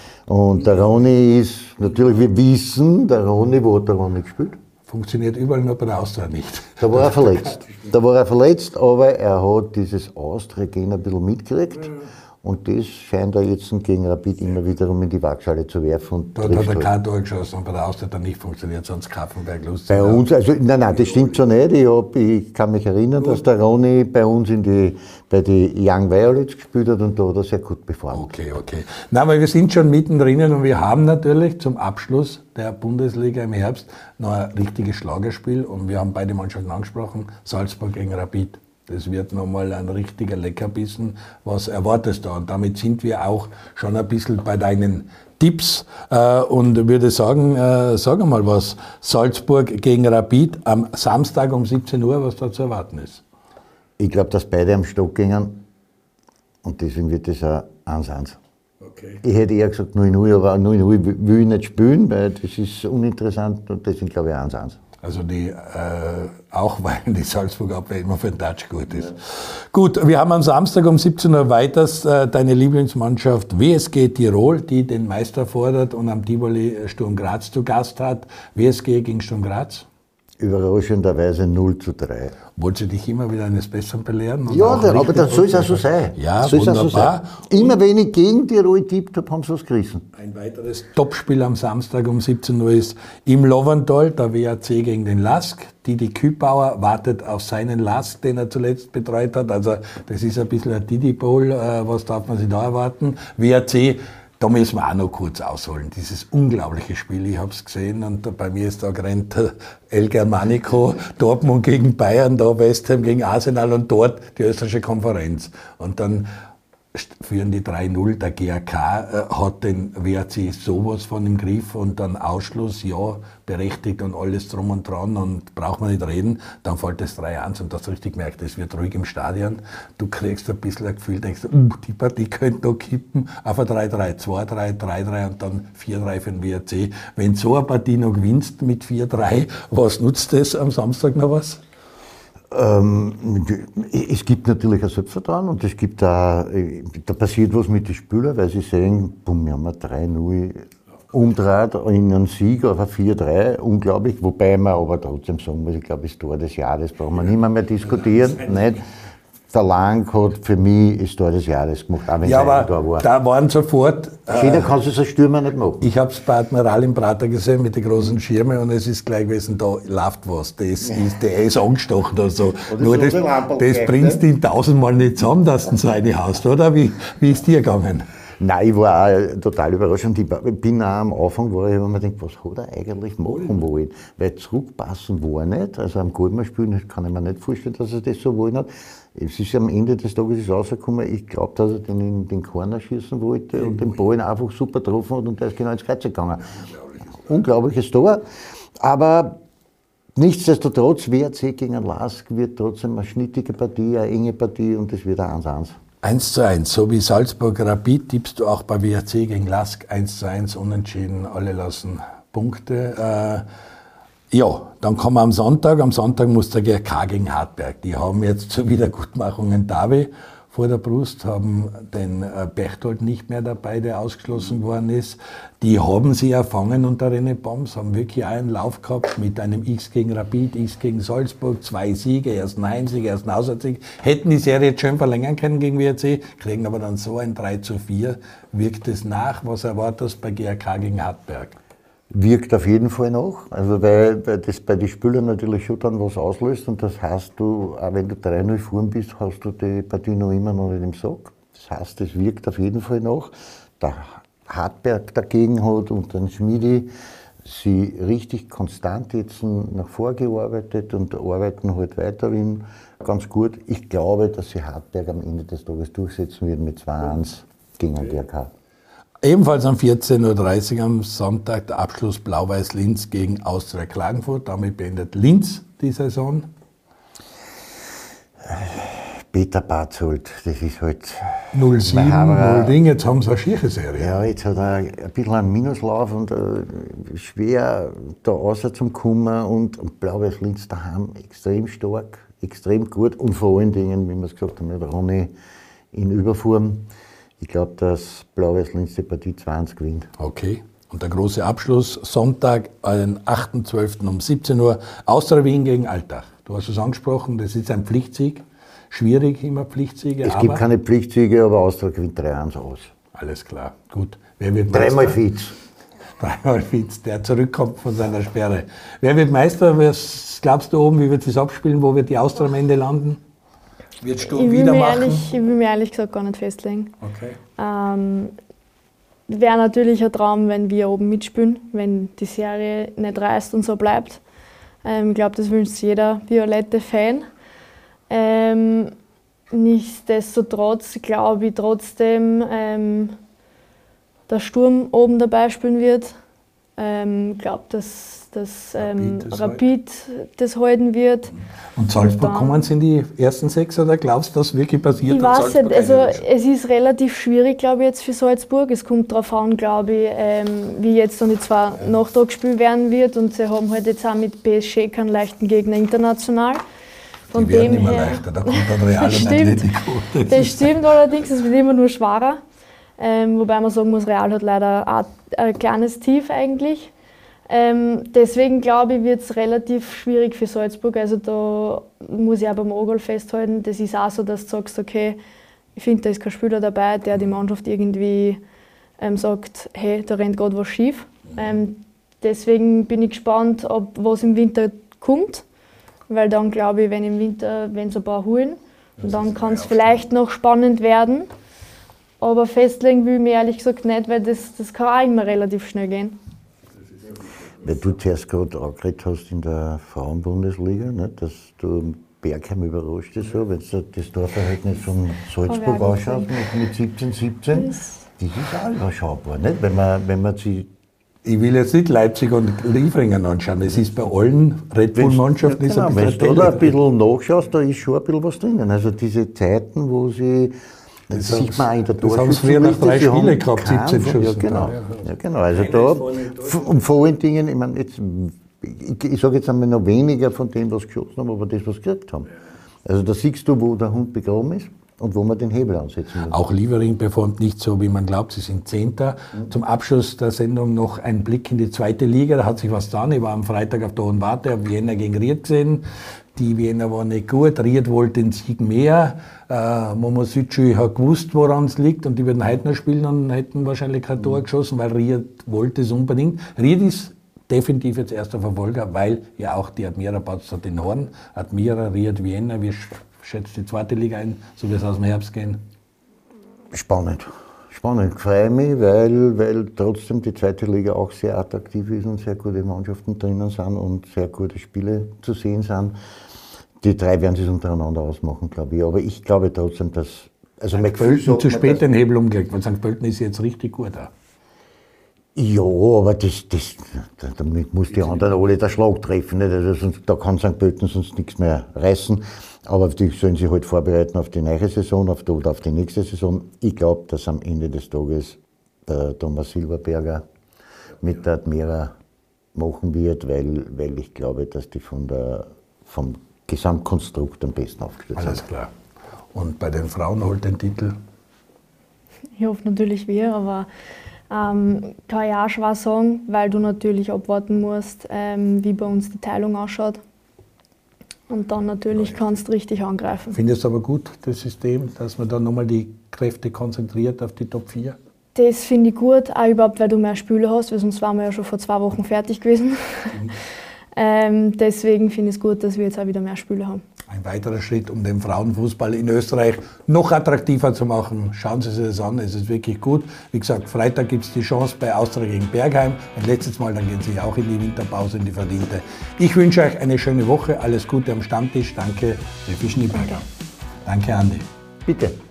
Und der Ronny ist, natürlich, wir wissen, der Ronny, wo hat der Ronny gespielt? Funktioniert überall, nur bei der Austria nicht. Da war er verletzt. Da war er verletzt, aber er hat dieses Austria-Gen ein bisschen mitgekriegt. Ja. Und das scheint er jetzt gegen Rapid immer wiederum in die Waagschale zu werfen. Und dort hat er kein Tor geschossen und bei der Austria dann nicht funktioniert, sonst Kaffenberg lustig. Bei uns, also nein, nein, das stimmt so nicht. Ich, hab, ich kann mich erinnern, dass der Ronny bei uns in die, bei den Young Violets gespielt hat und da hat er sehr gut performt. Okay, okay. Nein, aber wir sind schon mittendrin und wir haben natürlich zum Abschluss der Bundesliga im Herbst noch ein richtiges Schlagerspiel und wir haben beide Mannschaften angesprochen, Salzburg gegen Rapid. Das wird nochmal ein richtiger Leckerbissen. Was erwartest du? Und damit sind wir auch schon ein bisschen bei deinen Tipps. Äh, und würde sagen, äh, sag mal was. Salzburg gegen Rapid am Samstag um siebzehn Uhr, was da zu erwarten ist. Ich glaube, dass beide am Stock gingen. Und deswegen wird das ein eins eins. Okay. Ich hätte eher gesagt null null, aber null null will ich nicht spielen, weil das ist uninteressant und deswegen glaube ich eins eins. Also die, äh, auch weil die Salzburger Abwehr immer für den Touch gut ist. Ja. Gut, wir haben am Samstag um siebzehn Uhr weiters äh, deine Lieblingsmannschaft W S G Tirol, die den Meister fordert und am Tivoli Sturm Graz zu Gast hat. W S G gegen Sturm Graz? Überraschenderweise null zu drei. Wolltest du dich immer wieder eines Besseren belehren? Ja, der, aber das soll es auch so sein. Ja, soll wunderbar. So sein. Immer wenn ich gegen Tirol tippt habe, haben sie was gerissen. Ein weiteres Topspiel am Samstag um siebzehn Uhr ist im Lovental, der W A C gegen den Lask. Didi Kübauer wartet auf seinen Lask, den er zuletzt betreut hat. Also das ist ein bisschen ein Didi Bowl. Was darf man sich da erwarten? W A C, da müssen wir auch noch kurz ausholen. Dieses unglaubliche Spiel, ich habe es gesehen und bei mir ist da gerannt El Germanico, Dortmund gegen Bayern, da West Ham gegen Arsenal und dort die österreichische Konferenz. Und dann führen die drei null, der G A K äh, hat den W A C sowas von im Griff und dann Ausschluss, ja, berechtigt und alles drum und dran und braucht man nicht reden, dann fällt das drei eins und das richtig merkt, es wird ruhig im Stadion, du kriegst ein bisschen ein Gefühl, denkst, uh, die Partie könnte noch kippen, auf ein drei drei, zwei drei, drei drei und dann vier drei für den W A C. Wenn so eine Partie noch gewinnst mit vier drei, was nutzt das am Samstag noch was? Ähm, es gibt natürlich ein Selbstvertrauen und es gibt da, da passiert was mit den Spielern, weil sie sehen, bumm, wir haben ein drei null umdreht in einen Sieg auf ein vier drei, unglaublich, wobei man aber trotzdem sagen muss, ich glaube, das Tor des Jahres brauchen wir nicht mehr, mehr diskutieren, nicht? Der Lang hat für mich das Tor des Jahres gemacht, auch wenn ja, es ein Tor war. Da waren sofort... Jeder äh, kann es als Stürmer nicht machen. Ich habe es bei Admiral im Prater gesehen mit den großen Schirmen und es ist gleich gewesen, da läuft was. Das ist, der ist angestochen oder so. Oder nur das, das bringst du ihn tausendmal nicht zusammen, dass du so eine hast, oder? Wie, wie ist dir gegangen? Nein, ich war auch total überrascht. Ich bin auch am Anfang, wo ich mir gedacht, was hat er eigentlich machen wollen? Weil zurückpassen war er nicht. Also am Goldmann-Spiel kann ich mir nicht vorstellen, dass er das so wollen hat. Es ist am Ende des Tages ist rausgekommen, ich glaube, dass er den in den Corner schießen wollte und den Ball einfach super getroffen hat und der ist genau ins Kreuz gegangen. Unglaubliches Tor. Aber nichtsdestotrotz, W A C gegen Lask wird trotzdem eine schnittige Partie, eine enge Partie und es wird ein eins eins. eins zu eins, so wie Salzburg Rapid tippst du auch bei W R C gegen Lask eins zu eins, unentschieden, alle lassen Punkte. Äh, ja, dann kommen wir am Sonntag. Am Sonntag muss der G R K gegen Hartberg. Die haben jetzt zur Wiedergutmachung einen Davi vor der Brust, haben den äh, Bechtold nicht mehr dabei, der ausgeschlossen worden ist. Die haben sie erfangen unter René Poms, haben wirklich einen Lauf gehabt mit einem X gegen Rapid, X gegen Salzburg, zwei Siege, erst ein Heimsieg, erst ein Auswärtssieg. Hätten die Serie jetzt schön verlängern können gegen W R C, kriegen aber dann so ein drei zu vier. Wirkt es nach? Was erwartest du bei G R K gegen Hartberg? Wirkt auf jeden Fall nach, also weil, weil das bei den Spielern natürlich schon dann was auslöst und das heißt, du, auch wenn du drei null vorn bist, hast du die Partie noch immer noch nicht im Sack. Das heißt, es wirkt auf jeden Fall nach. Der Hartberg dagegen hat und dann Schmiedi sie richtig konstant jetzt nach vorgearbeitet und arbeiten halt weiterhin ganz gut. Ich glaube, dass sie Hartberg am Ende des Tages durchsetzen wird mit zwei eins gegen den G R K. Ebenfalls um vierzehn Uhr dreißig am Sonntag der Abschluss Blau-Weiß-Linz gegen Austria Klagenfurt. Damit beendet Linz die Saison. Peter Bartzold, das ist halt... null sieben, null Ding, jetzt haben sie eine schiere Serie. Ja, jetzt hat er ein bisschen einen Minuslauf und äh, schwer da rauszukommen und, und Blau-Weiß-Linz daheim extrem stark, extrem gut und vor allen Dingen, wie wir es gesagt haben, mit Ronny in Überform. Ich glaube, dass Blau-Weiß-Linz die Partie zwei eins gewinnt. Okay. Und der große Abschluss, Sonntag, den achten zwölften um siebzehn Uhr, Austria Wien gegen Altach. Du hast es angesprochen, das ist ein Pflichtsieg. Schwierig, immer Pflichtsiege. Es gibt keine Pflichtsiege, aber Austria gewinnt drei eins aus. Alles klar, gut. Wer wird Dreimal Fitz. Dreimal Fitz, der zurückkommt von seiner Sperre. Wer wird Meister? Was glaubst du oben, wie wird es abspielen? Wo wird die Austria am Ende landen? Wird Sturm wieder machen? Ehrlich, ich will mir ehrlich gesagt gar nicht festlegen. Okay. Ähm, Wäre natürlich ein Traum, wenn wir oben mitspielen, wenn die Serie nicht reißt und so bleibt. Ähm, ich glaube, das wünscht sich jeder violette Fan. Ähm, nichtsdestotrotz glaube ich trotzdem, ähm, der Sturm oben dabei spielen wird. Ich ähm, glaube, dass, dass ähm, Rapid, das, Rapid das halten wird. Und Salzburg, kommen sie in die ersten sechs oder glaubst du, dass wirklich passiert? Ich weiß nicht, also es ist relativ schwierig, glaube ich, jetzt für Salzburg. Es kommt darauf an, glaube ich, ähm, wie jetzt dann die zwei ja. Nachtragsspiele werden wird. Und sie haben halt jetzt auch mit P S G keinen leichten Gegner international. Von die werden dem immer her, leichter, da kommt dann Real und Atletico. Das, das stimmt allerdings, es wird immer nur schwerer. Ähm, wobei man sagen muss, Real hat leider auch ein kleines Tief eigentlich. Ähm, deswegen glaube ich, wird es relativ schwierig für Salzburg. Also da muss ich auch beim Ogol festhalten, das ist auch so, dass du sagst, okay, ich finde, da ist kein Spieler dabei, der die Mannschaft irgendwie ähm, sagt, hey, da rennt gerade was schief. Ähm, deswegen bin ich gespannt, ob was im Winter kommt. Weil dann glaube ich, wenn im Winter, wenn sie ein paar holen, und dann kann es vielleicht noch spannend werden. Aber festlegen will ich mir ehrlich gesagt nicht, weil das, das kann auch immer relativ schnell gehen. Weil du zuerst gerade angeredet hast in der Frauenbundesliga, ne, dass du Bergheim überrascht ist, so, wenn du das Torverhältnis von Salzburg ausschaust mit, mit siebzehn siebzehn, das, das ist auch überschaubar, nicht? Wenn man, wenn man sie Ich will jetzt nicht Leipzig und Liefringen anschauen. Es ist bei allen Red Bull-Mannschaften ja, genau, wenn du da ein bisschen nachschaust, da ist schon ein bisschen was drinnen. Also diese Zeiten, wo sie, das, das sieht man auch in der Torschützenliste. Das haben sie früher nach drei Spiele gehabt, siebzehn Schuss. Ja, genau. Ja, genau. Also da, und vor allen Dingen, ich meine, jetzt, ich, ich sage jetzt einmal noch weniger von dem, was geschossen haben, aber das, was sie gekriegt haben. Also da siehst du, wo der Hund begraben ist. Und wo man den Hebel ansetzen muss. Auch Liefering performt nicht so, wie man glaubt. Sie sind Zehnter. Mhm. Zum Abschluss der Sendung noch ein Blick in die zweite Liga. Da hat sich was getan. Ich war am Freitag auf der Hohen Warte, habe Wiener gegen Ried gesehen. Die Wiener waren nicht gut. Ried wollte den Sieg mehr. Äh, Momosücü hat gewusst, woran es liegt. Und die würden heute noch spielen und hätten wahrscheinlich kein Tor geschossen, weil Ried wollte es unbedingt. Ried ist definitiv jetzt erster Verfolger, weil ja auch die Admira Batz hat den Horn. Admira, Ried, Wiener. Wir schätzt die zweite Liga ein, so wie es aus dem Herbst gehen? Spannend. Spannend. Ich freue mich, weil, weil trotzdem die zweite Liga auch sehr attraktiv ist und sehr gute Mannschaften drinnen sind und sehr gute Spiele zu sehen sind. Die drei werden sich untereinander ausmachen, glaube ich. Aber ich glaube trotzdem, dass... Also Sankt Pölten zu spät den Hebel umgelegt, weil Sankt Pölten ist jetzt richtig gut da. Ja, aber das, das, damit muss die anderen alle den Schlag treffen. Nicht? Also sonst, da kann Sankt Pölten sonst nichts mehr reißen. Aber die sollen sich halt vorbereiten auf die neue Saison auf die, oder auf die nächste Saison. Ich glaube, dass am Ende des Tages der Thomas Silberberger mit der Admira machen wird, weil, weil ich glaube, dass die von der, vom Gesamtkonstrukt am besten aufgestellt sind. Alles klar. Und bei den Frauen holt den Titel? Ich hoffe natürlich wir, aber ähm, kann ich auch schwer sagen, weil du natürlich abwarten musst, ähm, wie bei uns die Teilung ausschaut. Und dann natürlich kannst du richtig angreifen. Findest du aber gut, das System, dass man dann nochmal die Kräfte konzentriert auf die Top vier? Das finde ich gut, auch überhaupt, weil du mehr Spiele hast, weil sonst waren wir ja schon vor zwei Wochen fertig gewesen. Mhm. ähm, deswegen finde ich es gut, dass wir jetzt auch wieder mehr Spiele haben. Ein weiterer Schritt, um den Frauenfußball in Österreich noch attraktiver zu machen. Schauen Sie sich das an, es ist wirklich gut. Wie gesagt, Freitag gibt es die Chance bei Austria gegen Bergheim. Ein letztes Mal, dann gehen Sie auch in die Winterpause, in die verdiente. Ich wünsche euch eine schöne Woche, alles Gute am Stammtisch. Danke, Steffi Schneeberger. Danke, Andi. Bitte.